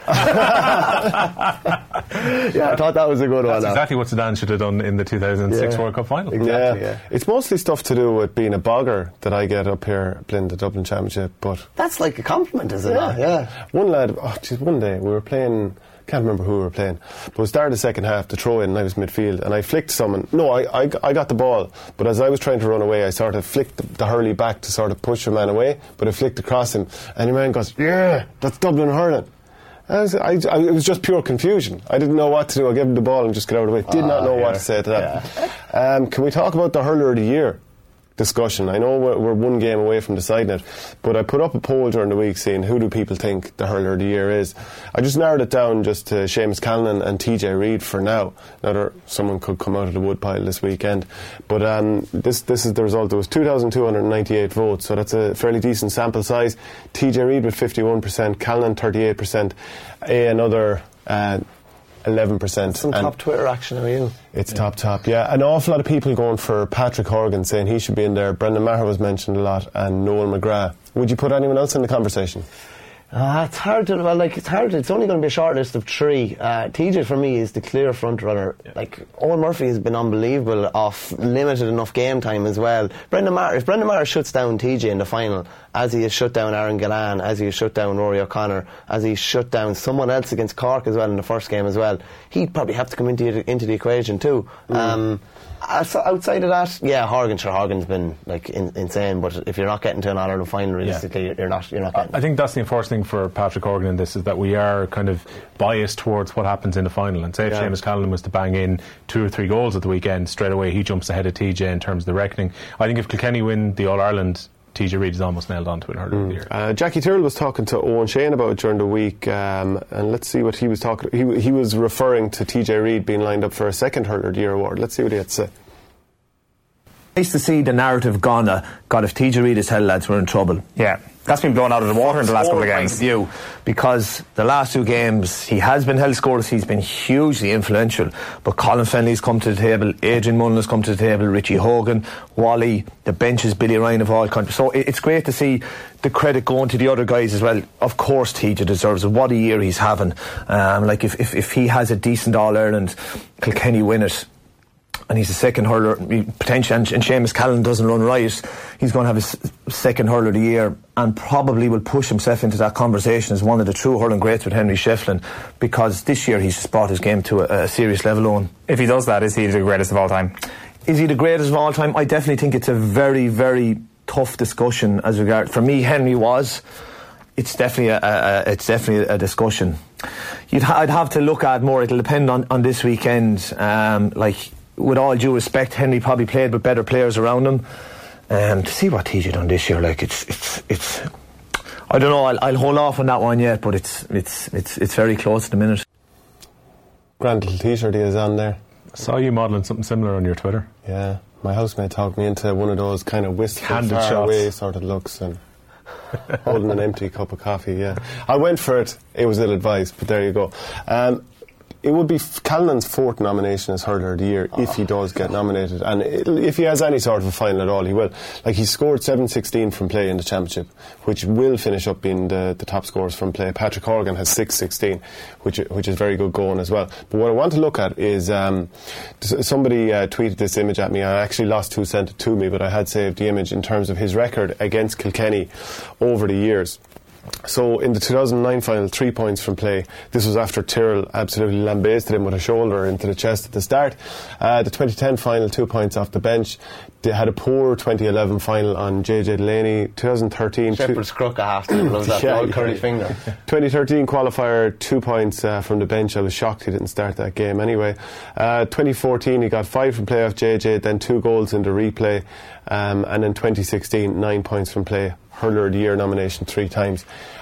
Yeah, I thought that was a good That's one. exactly what Zidane should have done in the two thousand six yeah. World Cup final. Exactly, yeah. yeah. It's mostly stuff to do with being a bogger that I get up here playing the Dublin Championship, but... That's like a compliment, is it Yeah, not? yeah. One lad, oh, geez, one day we were playing... Can't remember who we were playing, but we started the second half to throw in and I was midfield and I flicked someone. No, I, I, I got the ball, but as I was trying to run away, I sort of flicked the, the hurley back to sort of push a man away, but I flicked across him and the man goes, yeah, that's Dublin hurling. I was, I, I, it was just pure confusion. I didn't know what to do. I gave him the ball and just get out of the way. Did oh, not know yeah. what to say to that. Yeah. Um, can we talk about the hurler of the year discussion? I know we're, we're one game away from deciding it, but I put up a poll during the week saying who do people think the hurler of the year is. I just narrowed it down just to Seamus Callanan and T J Reid for now. Now there, someone could come out of the woodpile this weekend, but um, this this is the result. There was two thousand two hundred ninety-eight votes, so that's a fairly decent sample size. T J Reid with fifty-one percent, Callanan thirty-eight percent, A another uh, eleven percent. Some top Twitter action, are you? It's yeah. top, top, yeah. An awful lot of people going for Patrick Horgan, saying he should be in there. Brendan Maher was mentioned a lot, and Noel McGrath. Would you put anyone else in the conversation? Uh, it's hard to, well, like, it's hard. It's only going to be a short list of three. Uh, T J for me is the clear front runner. Yeah. Like, Owen Murphy has been unbelievable off limited enough game time as well. Brendan Maher, if Brendan Maher shuts down T J in the final, as he has shut down Aaron Gillan, as he has shut down Rory O'Connor, as he shut down someone else against Cork as well in the first game as well, he'd probably have to come into, into the equation too. Mm. Um, outside of that, yeah, Horgan, sure, Horgan's been like in, insane, but if you're not getting to an All-Ireland final, realistically, yeah. you're not you're not getting I think that's the unfortunate thing for Patrick Horgan in this, is that we are kind of biased towards what happens in the final. And say if yeah. Seamus Callanan was to bang in two or three goals at the weekend, straight away he jumps ahead of T J in terms of the reckoning. I think if Kilkenny win the All-Ireland, T J Reid is almost nailed on to it. Mm. Year. Uh, Jackie Tyrrell was talking to Owen Shane about it during the week, um, and let's see what he was talking. He, he was referring to T J Reid being lined up for a second Hurler of the Year award. Let's see what he had to say. Nice to see the narrative gone. Uh, God, if T J Reid is held, lads, we're in trouble. Yeah, that's been blown out of the water in the last couple of games. View, because the last two games he has been held scoreless, he's been hugely influential. But Colin Fennelly's come to the table, Adrian Mullen has come to the table, Richie Hogan, Wally, the benches, Billy Ryan of all countries. So it's great to see the credit going to the other guys as well. Of course, T J deserves it. What a year he's having. Um, like if, if if he has a decent All Ireland, Kilkenny win it, and he's a second hurler potentially, and, and Seamus Callan doesn't run right, he's going to have his second hurler of the year and probably will push himself into that conversation as one of the true hurling greats with Henry Shefflin, because this year he's just brought his game to a, a serious level on. If he does that, is he the greatest of all time? Is he the greatest of all time? I definitely think it's a very, very tough discussion as regard. For me, Henry was. It's definitely a, a, a it's definitely a discussion. You'd ha- I'd have to look at more. It'll depend on, on this weekend. Um, like, with all due respect, Henry probably played with better players around him. Um, to see what T J done this year, like it's it's it's. I don't know. I'll, I'll hold off on that one yet, but it's it's it's it's very close at the minute. Grand little T-shirt he is on there. I saw you modelling something similar on your Twitter. Yeah, my housemate talked me into one of those kind of wistful, Candid far shots. away sort of looks and holding an empty cup of coffee. Yeah, I went for it. It was ill-advised, but there you go. Um, It would be Callan's fourth nomination as hurler of the year if he does get nominated, and if he has any sort of a final at all, he will. Like, he scored seven sixteen from play in the championship, which will finish up being the, the top scorers from play. Patrick Horgan has six sixteen, which which is very good going as well. But what I want to look at is um, somebody uh, tweeted this image at me. I actually lost who sent it to me, but I had saved the image in terms of his record against Kilkenny over the years. So in the two thousand nine final, three points from play. This was after Tyrrell absolutely lambasted him with a shoulder into the chest at the start. Uh, the twenty ten final, two points off the bench. They had a poor twenty eleven final on J J Delaney. twenty thirteen Shepherd's two, crook a half time, loves that yeah, old curly yeah. finger. twenty thirteen qualifier, two points uh, from the bench. I was shocked he didn't start that game anyway. Uh, twenty fourteen he got five from play off J J, then two goals in the replay, um, and then twenty sixteen nine points from play. Hurler of the Year nomination three times.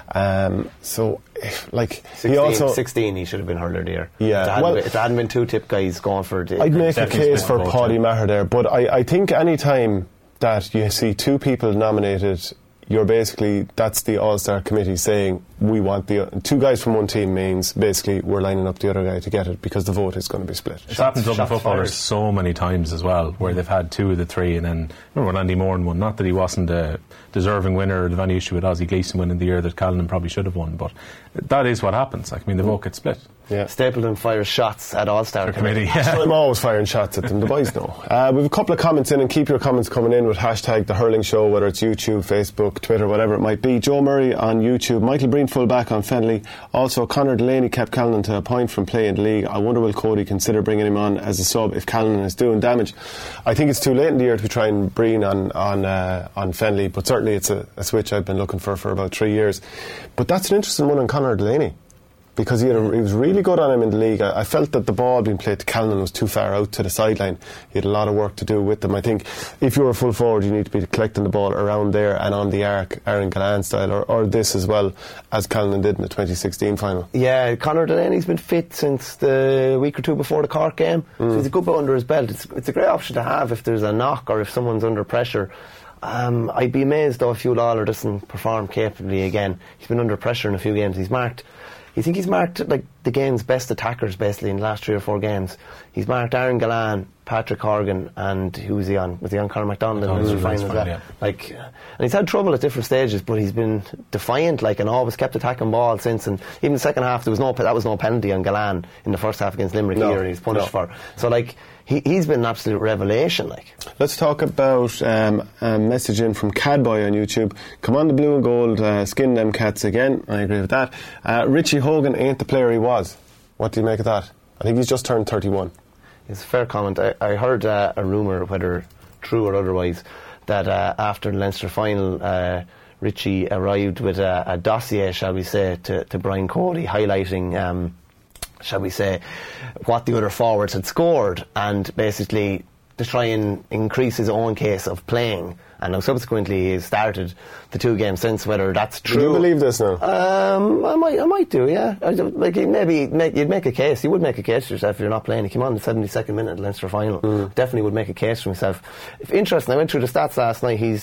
Um, so, if, like, sixteen, he also sixteen he should have been Hurler of the Year. Yeah, if there hadn't, well, been, if there hadn't been two tip guys going for it, I'd make a Definitely case for vote, Paddy yeah. Maher there, but I, I think any time that you see two people nominated, you're basically, that's the All-Star committee saying we want the two guys from one team, means basically we're lining up the other guy to get it because the vote is going to be split. It's happened to other shots footballers fired. so many times as well, where they've had two of the three, and then remember when Andy Moran won, not that he wasn't a deserving winner, of any issue with Ozzie Gleeson winning the year that Callan probably should have won, but that is what happens. Like, I mean, the vote gets split. Yeah. Stapleton fires shots at All-Star Committee. committee. So I'm always firing shots at them, the boys know. Uh, we have a couple of comments in, and keep your comments coming in with hashtag The Hurling Show, whether it's YouTube, Facebook, Twitter, whatever it might be. Joe Murray on YouTube, Michael Breen full-back on Fennelly. Also, Conor Delaney kept Callan to a point from play in the league. I wonder will Cody consider bringing him on as a sub if Callan is doing damage. I think it's too late in the year to be trying Breen on on uh, on Fennelly, but certainly it's a, a switch I've been looking for for about three years. But that's an interesting one on Conor Delaney, because he, had a, he was really good on him in the league. I, I felt that the ball being played to Callan was too far out to the sideline. He had a lot of work to do with them. I think if you're a full forward, you need to be collecting the ball around there and on the arc, Aaron Gallan style, or, or this as well, as Callan did in the twenty sixteen final. Yeah, Conor Delaney's been fit since the week or two before the Cork game, mm. so he's a good bit under his belt. It's, it's a great option to have if there's a knock or if someone's under pressure. Um, I'd be amazed though if Hugh Lawler doesn't perform capably again. He's been under pressure in a few games. He's marked You think he's marked like the game's best attackers basically in the last three or four games. He's marked Aaron Gallan, Patrick Horgan, and who was he on? Was he on Conor McDonald in the Leinster final as well? Yeah. Like, and he's had trouble at different stages, but he's been defiant, like, and always kept attacking ball since. And even the second half, there was no that was no penalty on Gallan in the first half against Limerick no, here, and he's punished no. for. So like. He, he's been an absolute revelation. Like, let's talk about um, a message in from Cadboy on YouTube. Come on, the blue and gold, uh, skin them cats again. I agree with that. Uh, Richie Hogan ain't the player he was. What do you make of that? I think he's just turned thirty-one. It's a fair comment. I, I heard uh, a rumour, whether true or otherwise, that uh, after the Leinster final, uh, Richie arrived with a, a dossier, shall we say, to, to Brian Cody, highlighting. Um, shall we say, what the other forwards had scored, and basically to try and increase his own case of playing. And now subsequently he started the two games since. Whether that's true, do you believe this now? Um, I might, I might do. Yeah, I, like maybe make, you'd make a case. You would make a case for yourself if you're not playing. He came on the seventy-second minute of the Leinster final. Mm. Definitely would make a case for himself. If interesting, I went through the stats last night. He's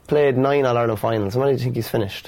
played nine All-Ireland finals. How many do you think he's finished?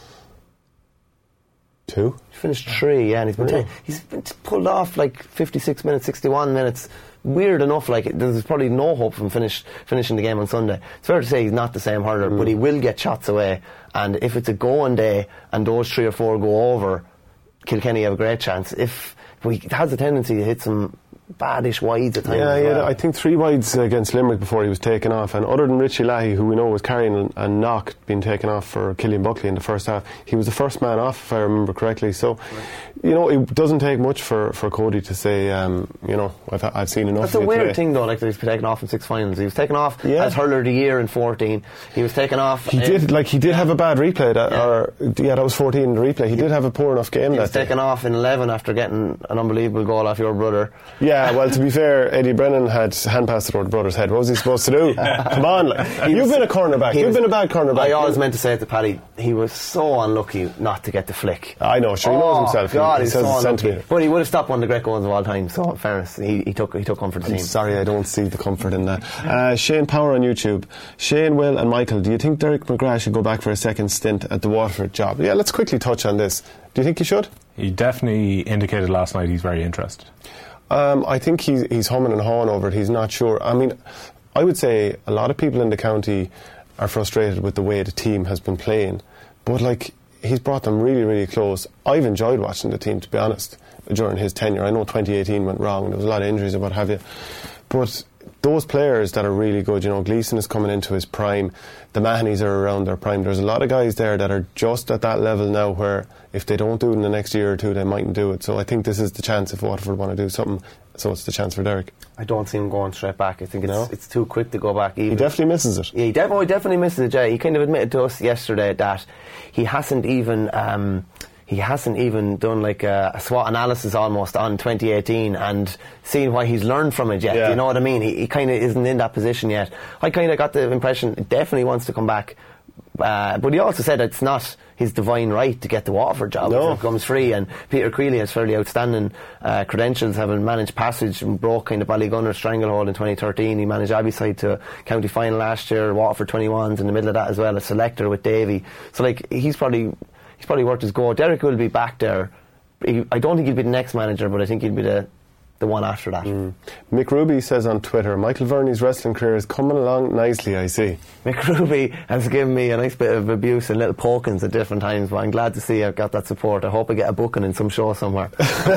Two? He finished three, yeah, and he's been, Really? ta- he's been t- pulled off like fifty-six minutes, sixty-one minutes. Weird enough, like, there's probably no hope from finish, finishing the game on Sunday. It's fair to say he's not the same hurler, mm. but he will get shots away, and if it's a going day and those three or four go over, Kilkenny have a great chance. If, if he has a tendency to hit some baddish wides at times. Yeah, as yeah, well. I think three wides against Limerick before he was taken off, and other than Richie Lahey, who we know was carrying a knock, being taken off for Killian Buckley in the first half, he was the first man off, if I remember correctly. So, right. you know, it doesn't take much for, for Cody to say, um, you know, I've, I've seen enough. That's of a it weird today. thing, though, like that he's been taken off in six finals. He was taken off Yeah. as hurler of the year in fourteen. He was taken off. He uh, did, like, he did have a bad replay, that, Yeah. or, yeah, that was fourteen in the replay. He did have a poor enough game He that was day. taken off in eleven after getting an unbelievable goal off your brother. Yeah, well, to be fair, Eddie Brennan had hand passed it over the brother's head. What was he supposed to do? Come on, like, you've was- been a cornerback. he You've was- been a bad cornerback. I always meant to say it to Paddy, he was so unlucky not to get the flick. I know, sure, he knows Oh, himself. He- God, he he's says so it's unlucky. centimetre. But he would have stopped one of the great goals of all time, so in fairness, he, he took he took one for the I'm team. sorry, I don't see the comfort in that. Uh, Shane Power on YouTube. Shane, Will and Michael, do you think Derek McGrath should go back for a second stint at the Waterford job? Yeah, let's quickly touch on this. Do you think he should? He definitely indicated last night he's very interested. Um, I think he's, he's humming and hawing over it. He's not sure. I mean, I would say a lot of people in the county are frustrated with the way the team has been playing. But, like, he's brought them really, really close. I've enjoyed watching the team, to be honest, during his tenure. I know twenty eighteen went wrong and there was a lot of injuries and what have you. But those players that are really good, you know, Gleeson is coming into his prime, the Mahanys are around their prime. There's a lot of guys there that are just at that level now where if they don't do it in the next year or two, they mightn't do it. So I think this is the chance if Waterford want to do something. So it's the chance for Derek. I don't see him going straight back. I think it's, No? it's too quick to go back. Even. He definitely misses it. Yeah, he def- oh, he definitely misses it, yeah. He kind of admitted to us yesterday that he hasn't even um, he hasn't even done like a, a SWOT analysis almost on twenty eighteen and seen why he's learned from it yet. Yeah. You know what I mean? He, he kind of isn't in that position yet. I kind of got the impression he definitely wants to come back. Uh, but he also said it's not his divine right to get the Waterford job No. if it comes free, and Peter Creeley has fairly outstanding uh, credentials, having managed Passage and broke kind of Ballygunner stranglehold in twenty thirteen. He managed Abbeyside to county final last year, Waterford twenty-ones in the middle of that as well, a selector with Davy. So like he's probably he's probably worth his go. Derek will be back there. He, I don't think he'll be the next manager, but I think he'll be the the one after that. Mm. Mick Ruby says on Twitter, Michael Verney's wrestling career is coming along nicely, I see. Mick Ruby has given me a nice bit of abuse and little pokings at different times, but I'm glad to see I've got that support. I hope I get a booking in some show somewhere.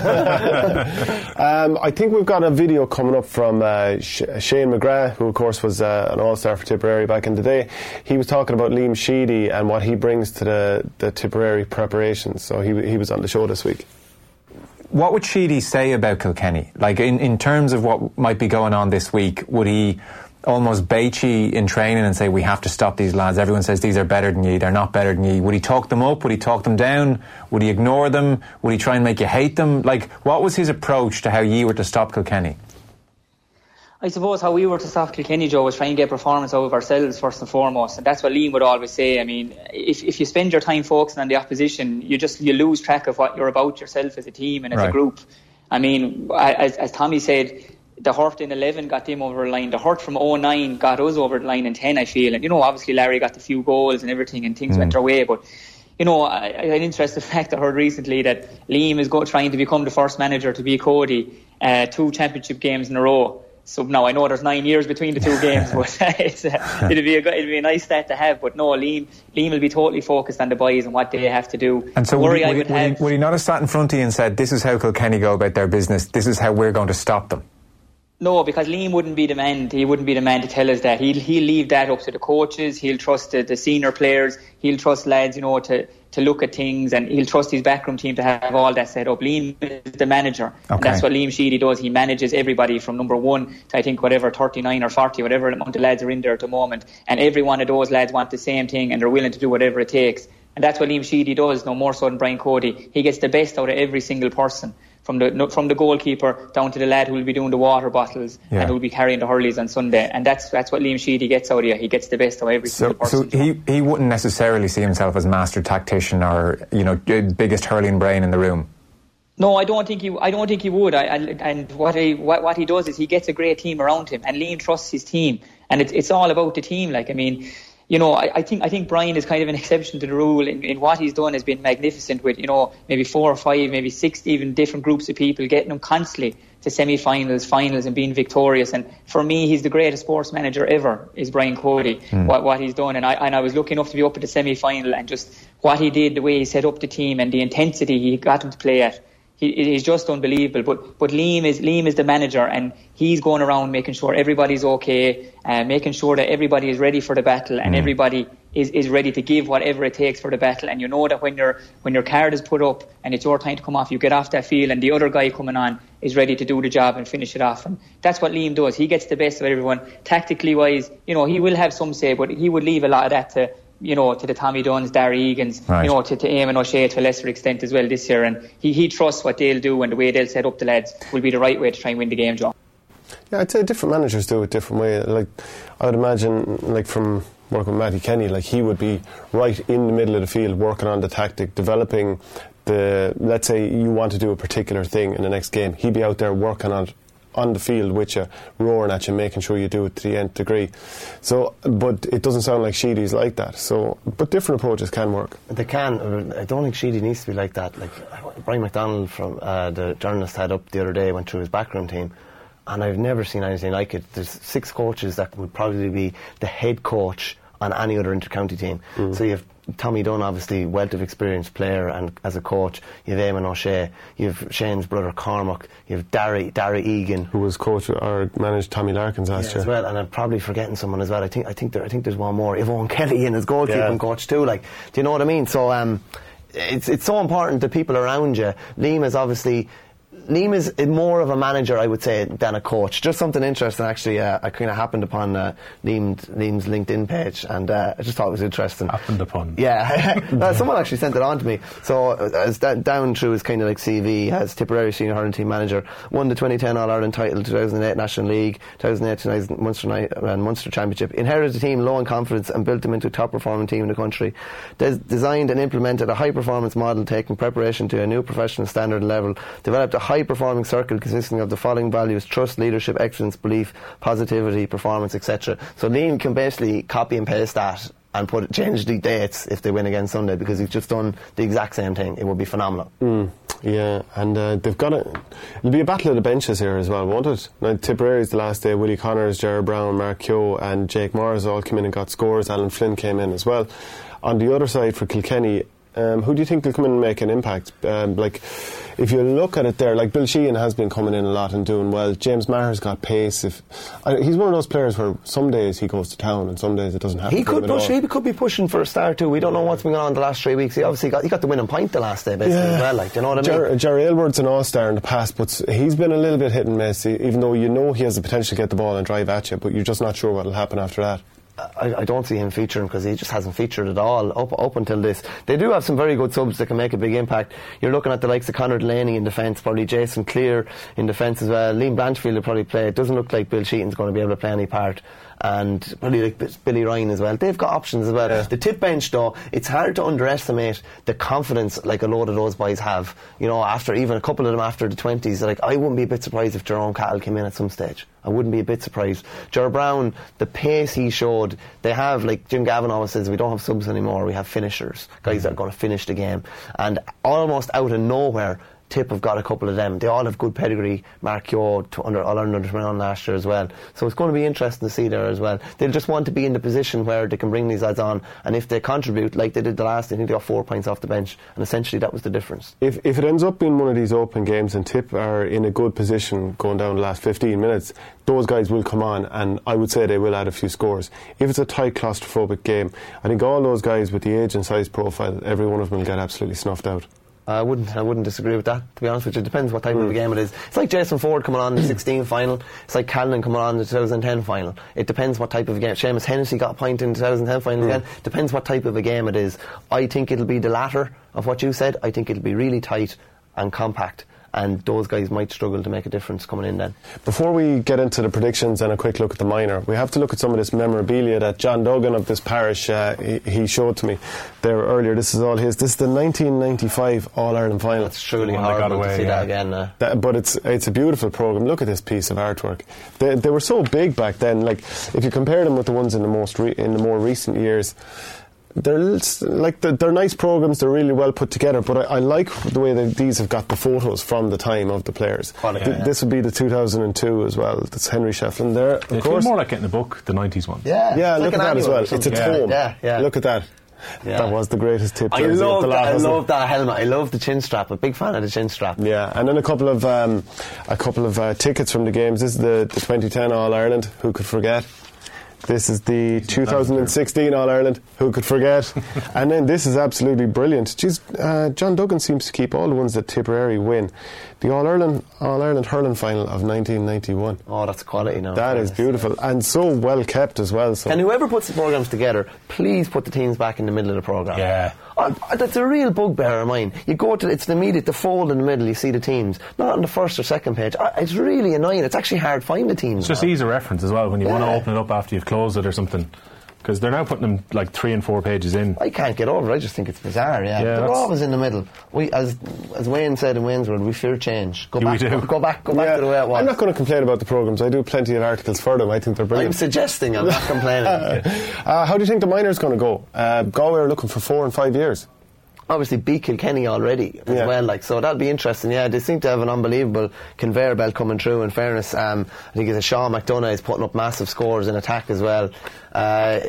um, I think we've got a video coming up from uh, Sh- Shane McGrath, who of course was uh, an all-star for Tipperary back in the day. He was talking about Liam Sheedy and what he brings to the, the Tipperary preparations. So he, he was on the show this week. What would Sheedy say about Kilkenny? Like, in, in terms of what might be going on this week, would he almost bait you in training and say, we have to stop these lads? Everyone says these are better than you, they're not better than you. Would he talk them up? Would he talk them down? Would he ignore them? Would he try and make you hate them? Like, what was his approach to how you were to stop Kilkenny? I suppose how we were to stop Kilkenny, Joe, was try and get performance out of ourselves first and foremost, and that's what Liam would always say. I mean, if if you spend your time focusing on the opposition, you just you lose track of what you're about yourself as a team and as Right. a group. I mean, as, as Tommy said, the hurt in eleven got them over the line. The hurt from oh nine got us over the line in ten, I feel. And, you know, obviously Larry got the few goals and everything and things mm. went their way. But, you know, I, I had an interesting fact I heard recently that Liam is go, trying to become the first manager to beat Cody uh, two championship games in a row. So now I know there's nine years between the two games, but it's, uh, it'd be a it'd be a nice stat to have. But no, Liam Liam will be totally focused on the boys and what they have to do. And so the would worry he, I would, would he, would, have. he, would he not have sat in front of you and said, this is how Kilkenny go about their business, this is how we're going to stop them? No, because Liam wouldn't be the man. He wouldn't be the man to tell us that. He'll he'll leave that up to the coaches. He'll trust the, the senior players. He'll trust lads, you know, to, to look at things, and he'll trust his backroom team to have all that set up. Liam is the manager, okay. And that's what Liam Sheedy does. He manages everybody from number one to I think whatever thirty-nine or forty, whatever amount of lads are in there at the moment. And every one of those lads want the same thing, and they're willing to do whatever it takes. And that's what Liam Sheedy does, no more so than Brian Cody. He gets the best out of every single person. From the from the goalkeeper down to the lad who will be doing the water bottles yeah. and who will be carrying the hurleys on Sunday, and that's that's what Liam Sheedy gets out of you. He gets the best out of every so, single person. So he he wouldn't necessarily see himself as master tactician or you know biggest hurling brain in the room. No, I don't think he. I don't think he would. I, I, and what he what, what he does is he gets a great team around him, and Liam trusts his team, and it's it's all about the team. Like I mean. you know, I, I think I think Brian is kind of an exception to the rule in, in what he's done has been magnificent with, you know, maybe four or five, maybe six even different groups of people, getting them constantly to semi-finals, finals and being victorious. And for me, he's the greatest sports manager ever, is Brian Cody, mm. what, what he's done. And I, and I was lucky enough to be up at the semi-final, and just what he did, the way he set up the team and the intensity he got them to play at, he, he's just unbelievable. But but Liam is Liam is the manager, and he's going around making sure everybody's okay, uh, making sure that everybody is ready for the battle, and mm. everybody is, is ready to give whatever it takes for the battle. And you know that when your when your card is put up and it's your time to come off, you get off that field, and the other guy coming on is ready to do the job and finish it off. And that's what Liam does. He gets the best of everyone. Tactically wise, you know, he will have some say, but he would leave a lot of that to, you know, to the Tommy Dunns, Darry Egan's, right. you know, to, to Eamon O'Shea to a lesser extent as well this year. And he, he trusts what they'll do, and the way they'll set up the lads will be the right way to try and win the game, John. Yeah, I'd say different managers do it different way. Like, I would imagine, like, from working with Matty Kenny, like, he would be right in the middle of the field working on the tactic, developing the, let's say you want to do a particular thing in the next game, he'd be out there working on it on the field with you, roaring at you, making sure you do it to the nth degree. So, but it doesn't sound like Sheedy's like that. So, but different approaches can work. They can. I don't think Sheedy needs to be like that. Like Brian McDonald, from uh, the journalist, had up the other day, went through his background team, and I've never seen anything like it. There's six coaches that would probably be the head coach on any other inter-county team. Mm. So you have Tommy Dunn, obviously wealth of experience player and as a coach. You have Eamon O'Shea, you have Shane's brother Cormac, you have Darry Darry Egan, who was coach or managed Tommy Larkins last yeah, year as well. And I'm probably forgetting someone as well. I think I think there I think there's one more, Yvonne Kelly, in his goalkeeping yeah. coach too. Like, do you know what I mean? So um, it's it's so important, the people around you. Liam is obviously. Liam is more of a manager, I would say, than a coach. Just something interesting, actually. Uh, I kind of happened upon uh, Liam, Liam's LinkedIn page, and uh, I just thought it was interesting. Happened upon? Yeah. uh, someone actually sent it on to me. So, uh, as da- down through his kind of like C V, has Tipperary senior hurling team manager, won the twenty ten All-Ireland title, two thousand eight National League, two thousand eight to two thousand Munster, Night, and Munster Championship, inherited a team low in confidence and built them into a top-performing team in the country. Des- designed and implemented a high-performance model, taking preparation to a new professional standard level, developed a high-performing circle consisting of the following values: trust, leadership, excellence, belief, positivity, performance, et cetera. So Liam can basically copy and paste that and put change the dates if they win again Sunday, because he's just done the exact same thing. It would be phenomenal. Mm, yeah, and uh, they've got it. It'll be a battle of the benches here as well, won't it? Now, Tipperary's the last day. Willie Connors, Gerard Brown, Mark Keogh and Jake Morris all came in and got scores. Alan Flynn came in as well. On the other side for Kilkenny, Um, who do you think will come in and make an impact? Um, like, if you look at it there, like Bill Sheehan has been coming in a lot and doing well. James Maher's got pace. If I, he's one of those players where some days he goes to town and some days it doesn't happen. He could push. He could be pushing for a star too. We don't know what's been going on the last three weeks. He obviously got he got the winning point the last day, basically. Yeah. As well, like, do you know what I mean? Jer- Jerry Aylward's an all-star in the past, but he's been a little bit hit and miss. Even though you know he has the potential to get the ball and drive at you, but you're just not sure what will happen after that. I, I don't see him featuring, because he just hasn't featured at all up up until this. They do have some very good subs that can make a big impact. You're looking at the likes of Conor Delaney in defence, probably Jason Clear in defence as well. Liam Blanchfield will probably play. It doesn't look like Bill Sheehan's going to be able to play any part. And probably like Billy Ryan as well. They've got options as well. Yeah. The tip bench, though, it's hard to underestimate the confidence like a load of those boys have. You know, after even a couple of them after the twenties, like, I wouldn't be a bit surprised if Jerome Cattle came in at some stage. I wouldn't be a bit surprised. Ger Brown, the pace he showed, they have, like Jim Gavin always says, we don't have subs anymore, we have finishers, guys mm-hmm. that are going to finish the game. And almost out of nowhere, Tip have got a couple of them. They all have good pedigree. Mark Keogh, under All-Ireland under twenty-one last year as well. So it's going to be interesting to see there as well. They'll just want to be in the position where they can bring these lads on, and if they contribute like they did the last, I think they got four points off the bench, and essentially that was the difference. If if it ends up being one of these open games and Tip are in a good position going down the last fifteen minutes, those guys will come on, and I would say they will add a few scores. If it's a tight, claustrophobic game, I think all those guys with the age and size profile, every one of them will get absolutely snuffed out. I wouldn't I wouldn't disagree with that, to be honest with you. It depends what type mm. of a game it is. It's like Jason Ford coming on in the sixteen final. It's like Callan coming on in the two thousand ten final. It depends what type of a game. Seamus Hennessy got a point in the two thousand ten final mm. again. Depends what type of a game it is. I think it'll be the latter of what you said. I think it'll be really tight and compact. and those guys might struggle to make a difference coming in then. Before we get into the predictions and a quick look at the minor, we have to look at some of this memorabilia that John Duggan of this parish uh, he, he showed to me there earlier. This is all his. This is the nineteen ninety-five All-Ireland final. That's truly horrible away, to see yeah. that again. Uh. That, but it's it's a beautiful programme. Look at this piece of artwork. They, they were so big back then. Like if you compare them with the ones in the most re- in the more recent years, they're like they're, they're nice programs. They're really well put together. But I, I like the way that these have got the photos from the time of the players. Quality, Th- yeah. This would be the two thousand two as well. That's Henry Shefflin there. Of it course, more like getting a book, the nineties one. Yeah, yeah. Look like at that as well. It's a yeah. tome. Yeah, yeah. Look at that. Yeah. That was the greatest tip. I love that. I love that helmet. I love the chin strap. A big fan of the chin strap. Yeah, and then a couple of um, a couple of uh, tickets from the games. This is the, the twenty ten All Ireland. Who could forget? This is the two thousand sixteen All Ireland. Who could forget? And then this is absolutely brilliant. Jeez, uh, John Duggan seems to keep all the ones that Tipperary win. The All Ireland All Ireland hurling final of nineteen ninety-one. Oh, that's quality now. That is beautiful and so well kept as well. So. And whoever puts the programmes together, please put the teams back in the middle of the programme. Yeah. Oh, that's a real bugbear of mine. You go to it's the immediate, the fold in the middle. You see the teams, not on the first or second page. It's really annoying. It's actually hard to find the teams. It's just now. easy reference as well when you yeah. want to open it up after you've closed it or something. Because they're now putting them like three and four pages in. I can't get over it. I just think it's bizarre. Yeah, yeah they're always in the middle. We, as as Wayne said in Wayne's World, we fear change. Go yeah, back, we do. Go, go back, go back yeah, to the way it was. I'm not going to complain about the programmes. I do plenty of articles for them. I think they're brilliant. I'm suggesting. I'm not complaining. uh, how do you think the minor's going to go? Uh, Galway are looking for four and five years. Obviously beat Kilkenny already as yeah. well, like so that'll be interesting. Yeah, they seem to have an unbelievable conveyor belt coming through. In fairness, um, I think it's a Sean McDonough is putting up massive scores in attack as well. Uh,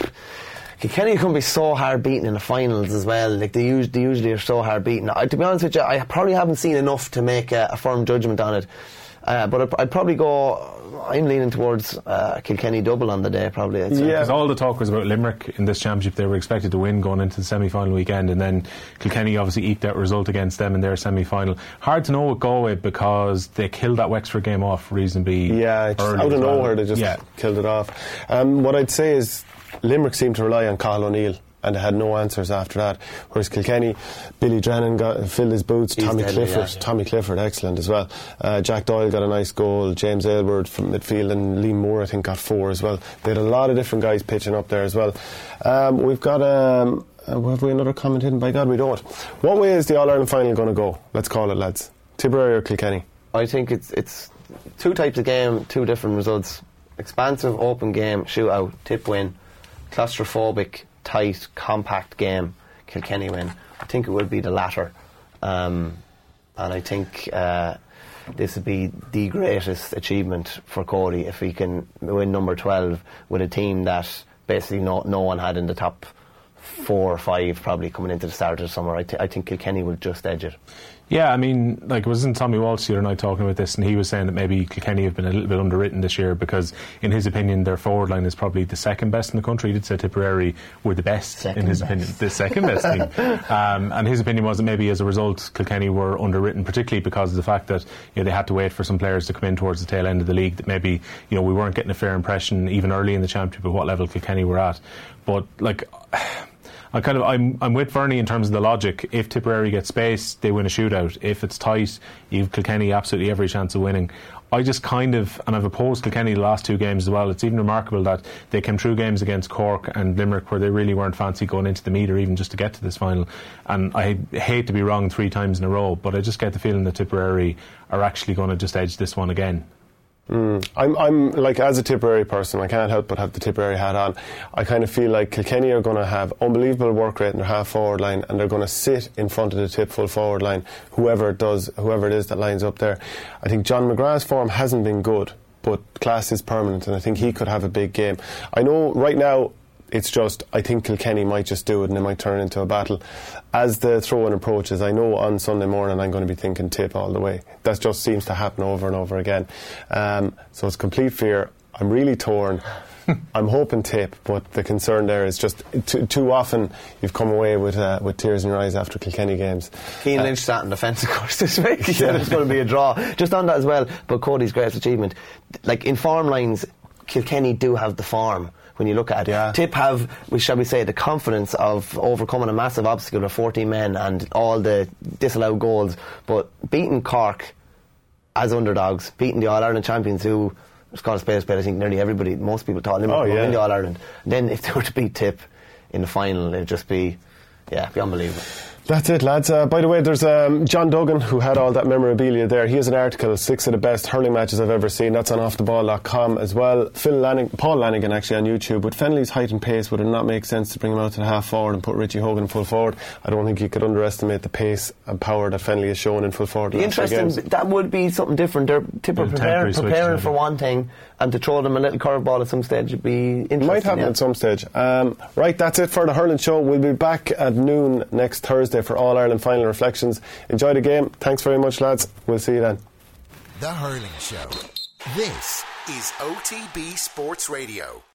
Kilkenny can be so hard beaten in the finals as well. Like they, us- they usually are so hard beaten. I, to be honest with you, I probably haven't seen enough to make a, a firm judgment on it. Uh, but I'd, I'd probably go. I'm leaning towards uh, Kilkenny double on the day, probably. I'd say. Yeah, because all the talk was about Limerick in this championship. They were expected to win going into the semi-final weekend, and then Kilkenny obviously eked that result against them in their semi-final. Hard to know with Galway because they killed that Wexford game off reasonably. Yeah, just early out of well. nowhere they just yeah. killed it off. Um, what I'd say is Limerick seemed to rely on Cathal O'Neill, and they had no answers after that. Whereas Kilkenny, Billy Drennan got, filled his boots. He's Tommy deadly, Clifford, yeah. Tommy Clifford, excellent as well. Uh, Jack Doyle got a nice goal. James Aylward from midfield, and Liam Moore I think got four as well. They had a lot of different guys pitching up there as well. Um, we've got um, uh, have we another comment in? By God, we don't. What way is the All Ireland final going to go? Let's call it, lads. Tipperary or Kilkenny? I think it's it's two types of game, two different results. Expansive, open game, shootout, Tip win. Claustrophobic, tight, compact game, Kilkenny win. I think it would be the latter. Um, and I think uh, this would be the greatest achievement for Cody if he can win number twelve with a team that basically no, no one had in the top four or five probably coming into the start of the summer. I, th- I think Kilkenny will just edge it. Yeah, I mean, like, wasn't Tommy Walsh the other night talking about this, and he was saying that maybe Kilkenny have been a little bit underwritten this year because, in his opinion, their forward line is probably the second best in the country. He did say Tipperary were the best, second in his best. opinion. The second best team. Um, and his opinion was that maybe as a result, Kilkenny were underwritten, particularly because of the fact that, you know, they had to wait for some players to come in towards the tail end of the league, that maybe, you know, we weren't getting a fair impression even early in the championship of what level Kilkenny were at. But, like... I kind of I'm I'm with Vernie in terms of the logic. If Tipperary get space, they win a shootout. If it's tight, you've Kilkenny absolutely every chance of winning. I just kind of, and I've opposed Kilkenny the last two games as well. It's even remarkable that they came through games against Cork and Limerick where they really weren't fancy going into the meet or even just to get to this final. And I hate to be wrong three times in a row, but I just get the feeling that Tipperary are actually going to just edge this one again. Mm. I'm, I'm like, as a Tipperary person, I can't help but have the Tipperary hat on. I kind of feel like Kilkenny are going to have unbelievable work rate in their half forward line, and they're going to sit in front of the tip full forward line, whoever it does, whoever it is that lines up there. I think John McGrath's form hasn't been good, but class is permanent, and I think he could have a big game. I know right now it's just, I think Kilkenny might just do it and it might turn into a battle. As the throw-in approaches, I know on Sunday morning I'm going to be thinking Tip all the way. That just seems to happen over and over again. Um, so it's complete fear. I'm really torn. I'm hoping Tip, but the concern there is just too, too often you've come away with uh, with tears in your eyes after Kilkenny games. Keane uh, Lynch sat in the fence, of course, this week. He said it's going to be a draw. Just on that as well, but Cody's greatest achievement, like in form lines, Kilkenny do have the form. when you look at it. Yeah. Tip have, we shall we say, the confidence of overcoming a massive obstacle with fourteen men and all the disallowed goals, but beating Cork as underdogs, beating the All-Ireland champions who, let's call it spade a spade, I think nearly everybody, most people thought Limerick Oh, would yeah. win the All-Ireland. Then if they were to beat Tip in the final, it'd just be, yeah, it'd be unbelievable. That's it, lads. Uh, by the way, there's um, John Duggan, who had all that memorabilia there. He has an article, six of the best hurling matches I've ever seen. That's on off the ball dot com as well. Phil Lanning, Paul Lanigan, actually, on YouTube. With Fennelly's height and pace, would it not make sense to bring him out to the half forward and put Richie Hogan in full forward? I don't think you could underestimate the pace and power that Fennelly has shown in full forward. Be interesting. That would be something different. They're Tip are preparing, preparing for one thing, and to throw them a little curveball at some stage would be interesting. Might happen yeah. at some stage. Um, right, that's it for the hurling show. We'll be back at noon next Thursday for All Ireland Final Reflections. Enjoy the game. Thanks very much, lads. We'll see you then. The Hurling Show. This is O T B Sports Radio.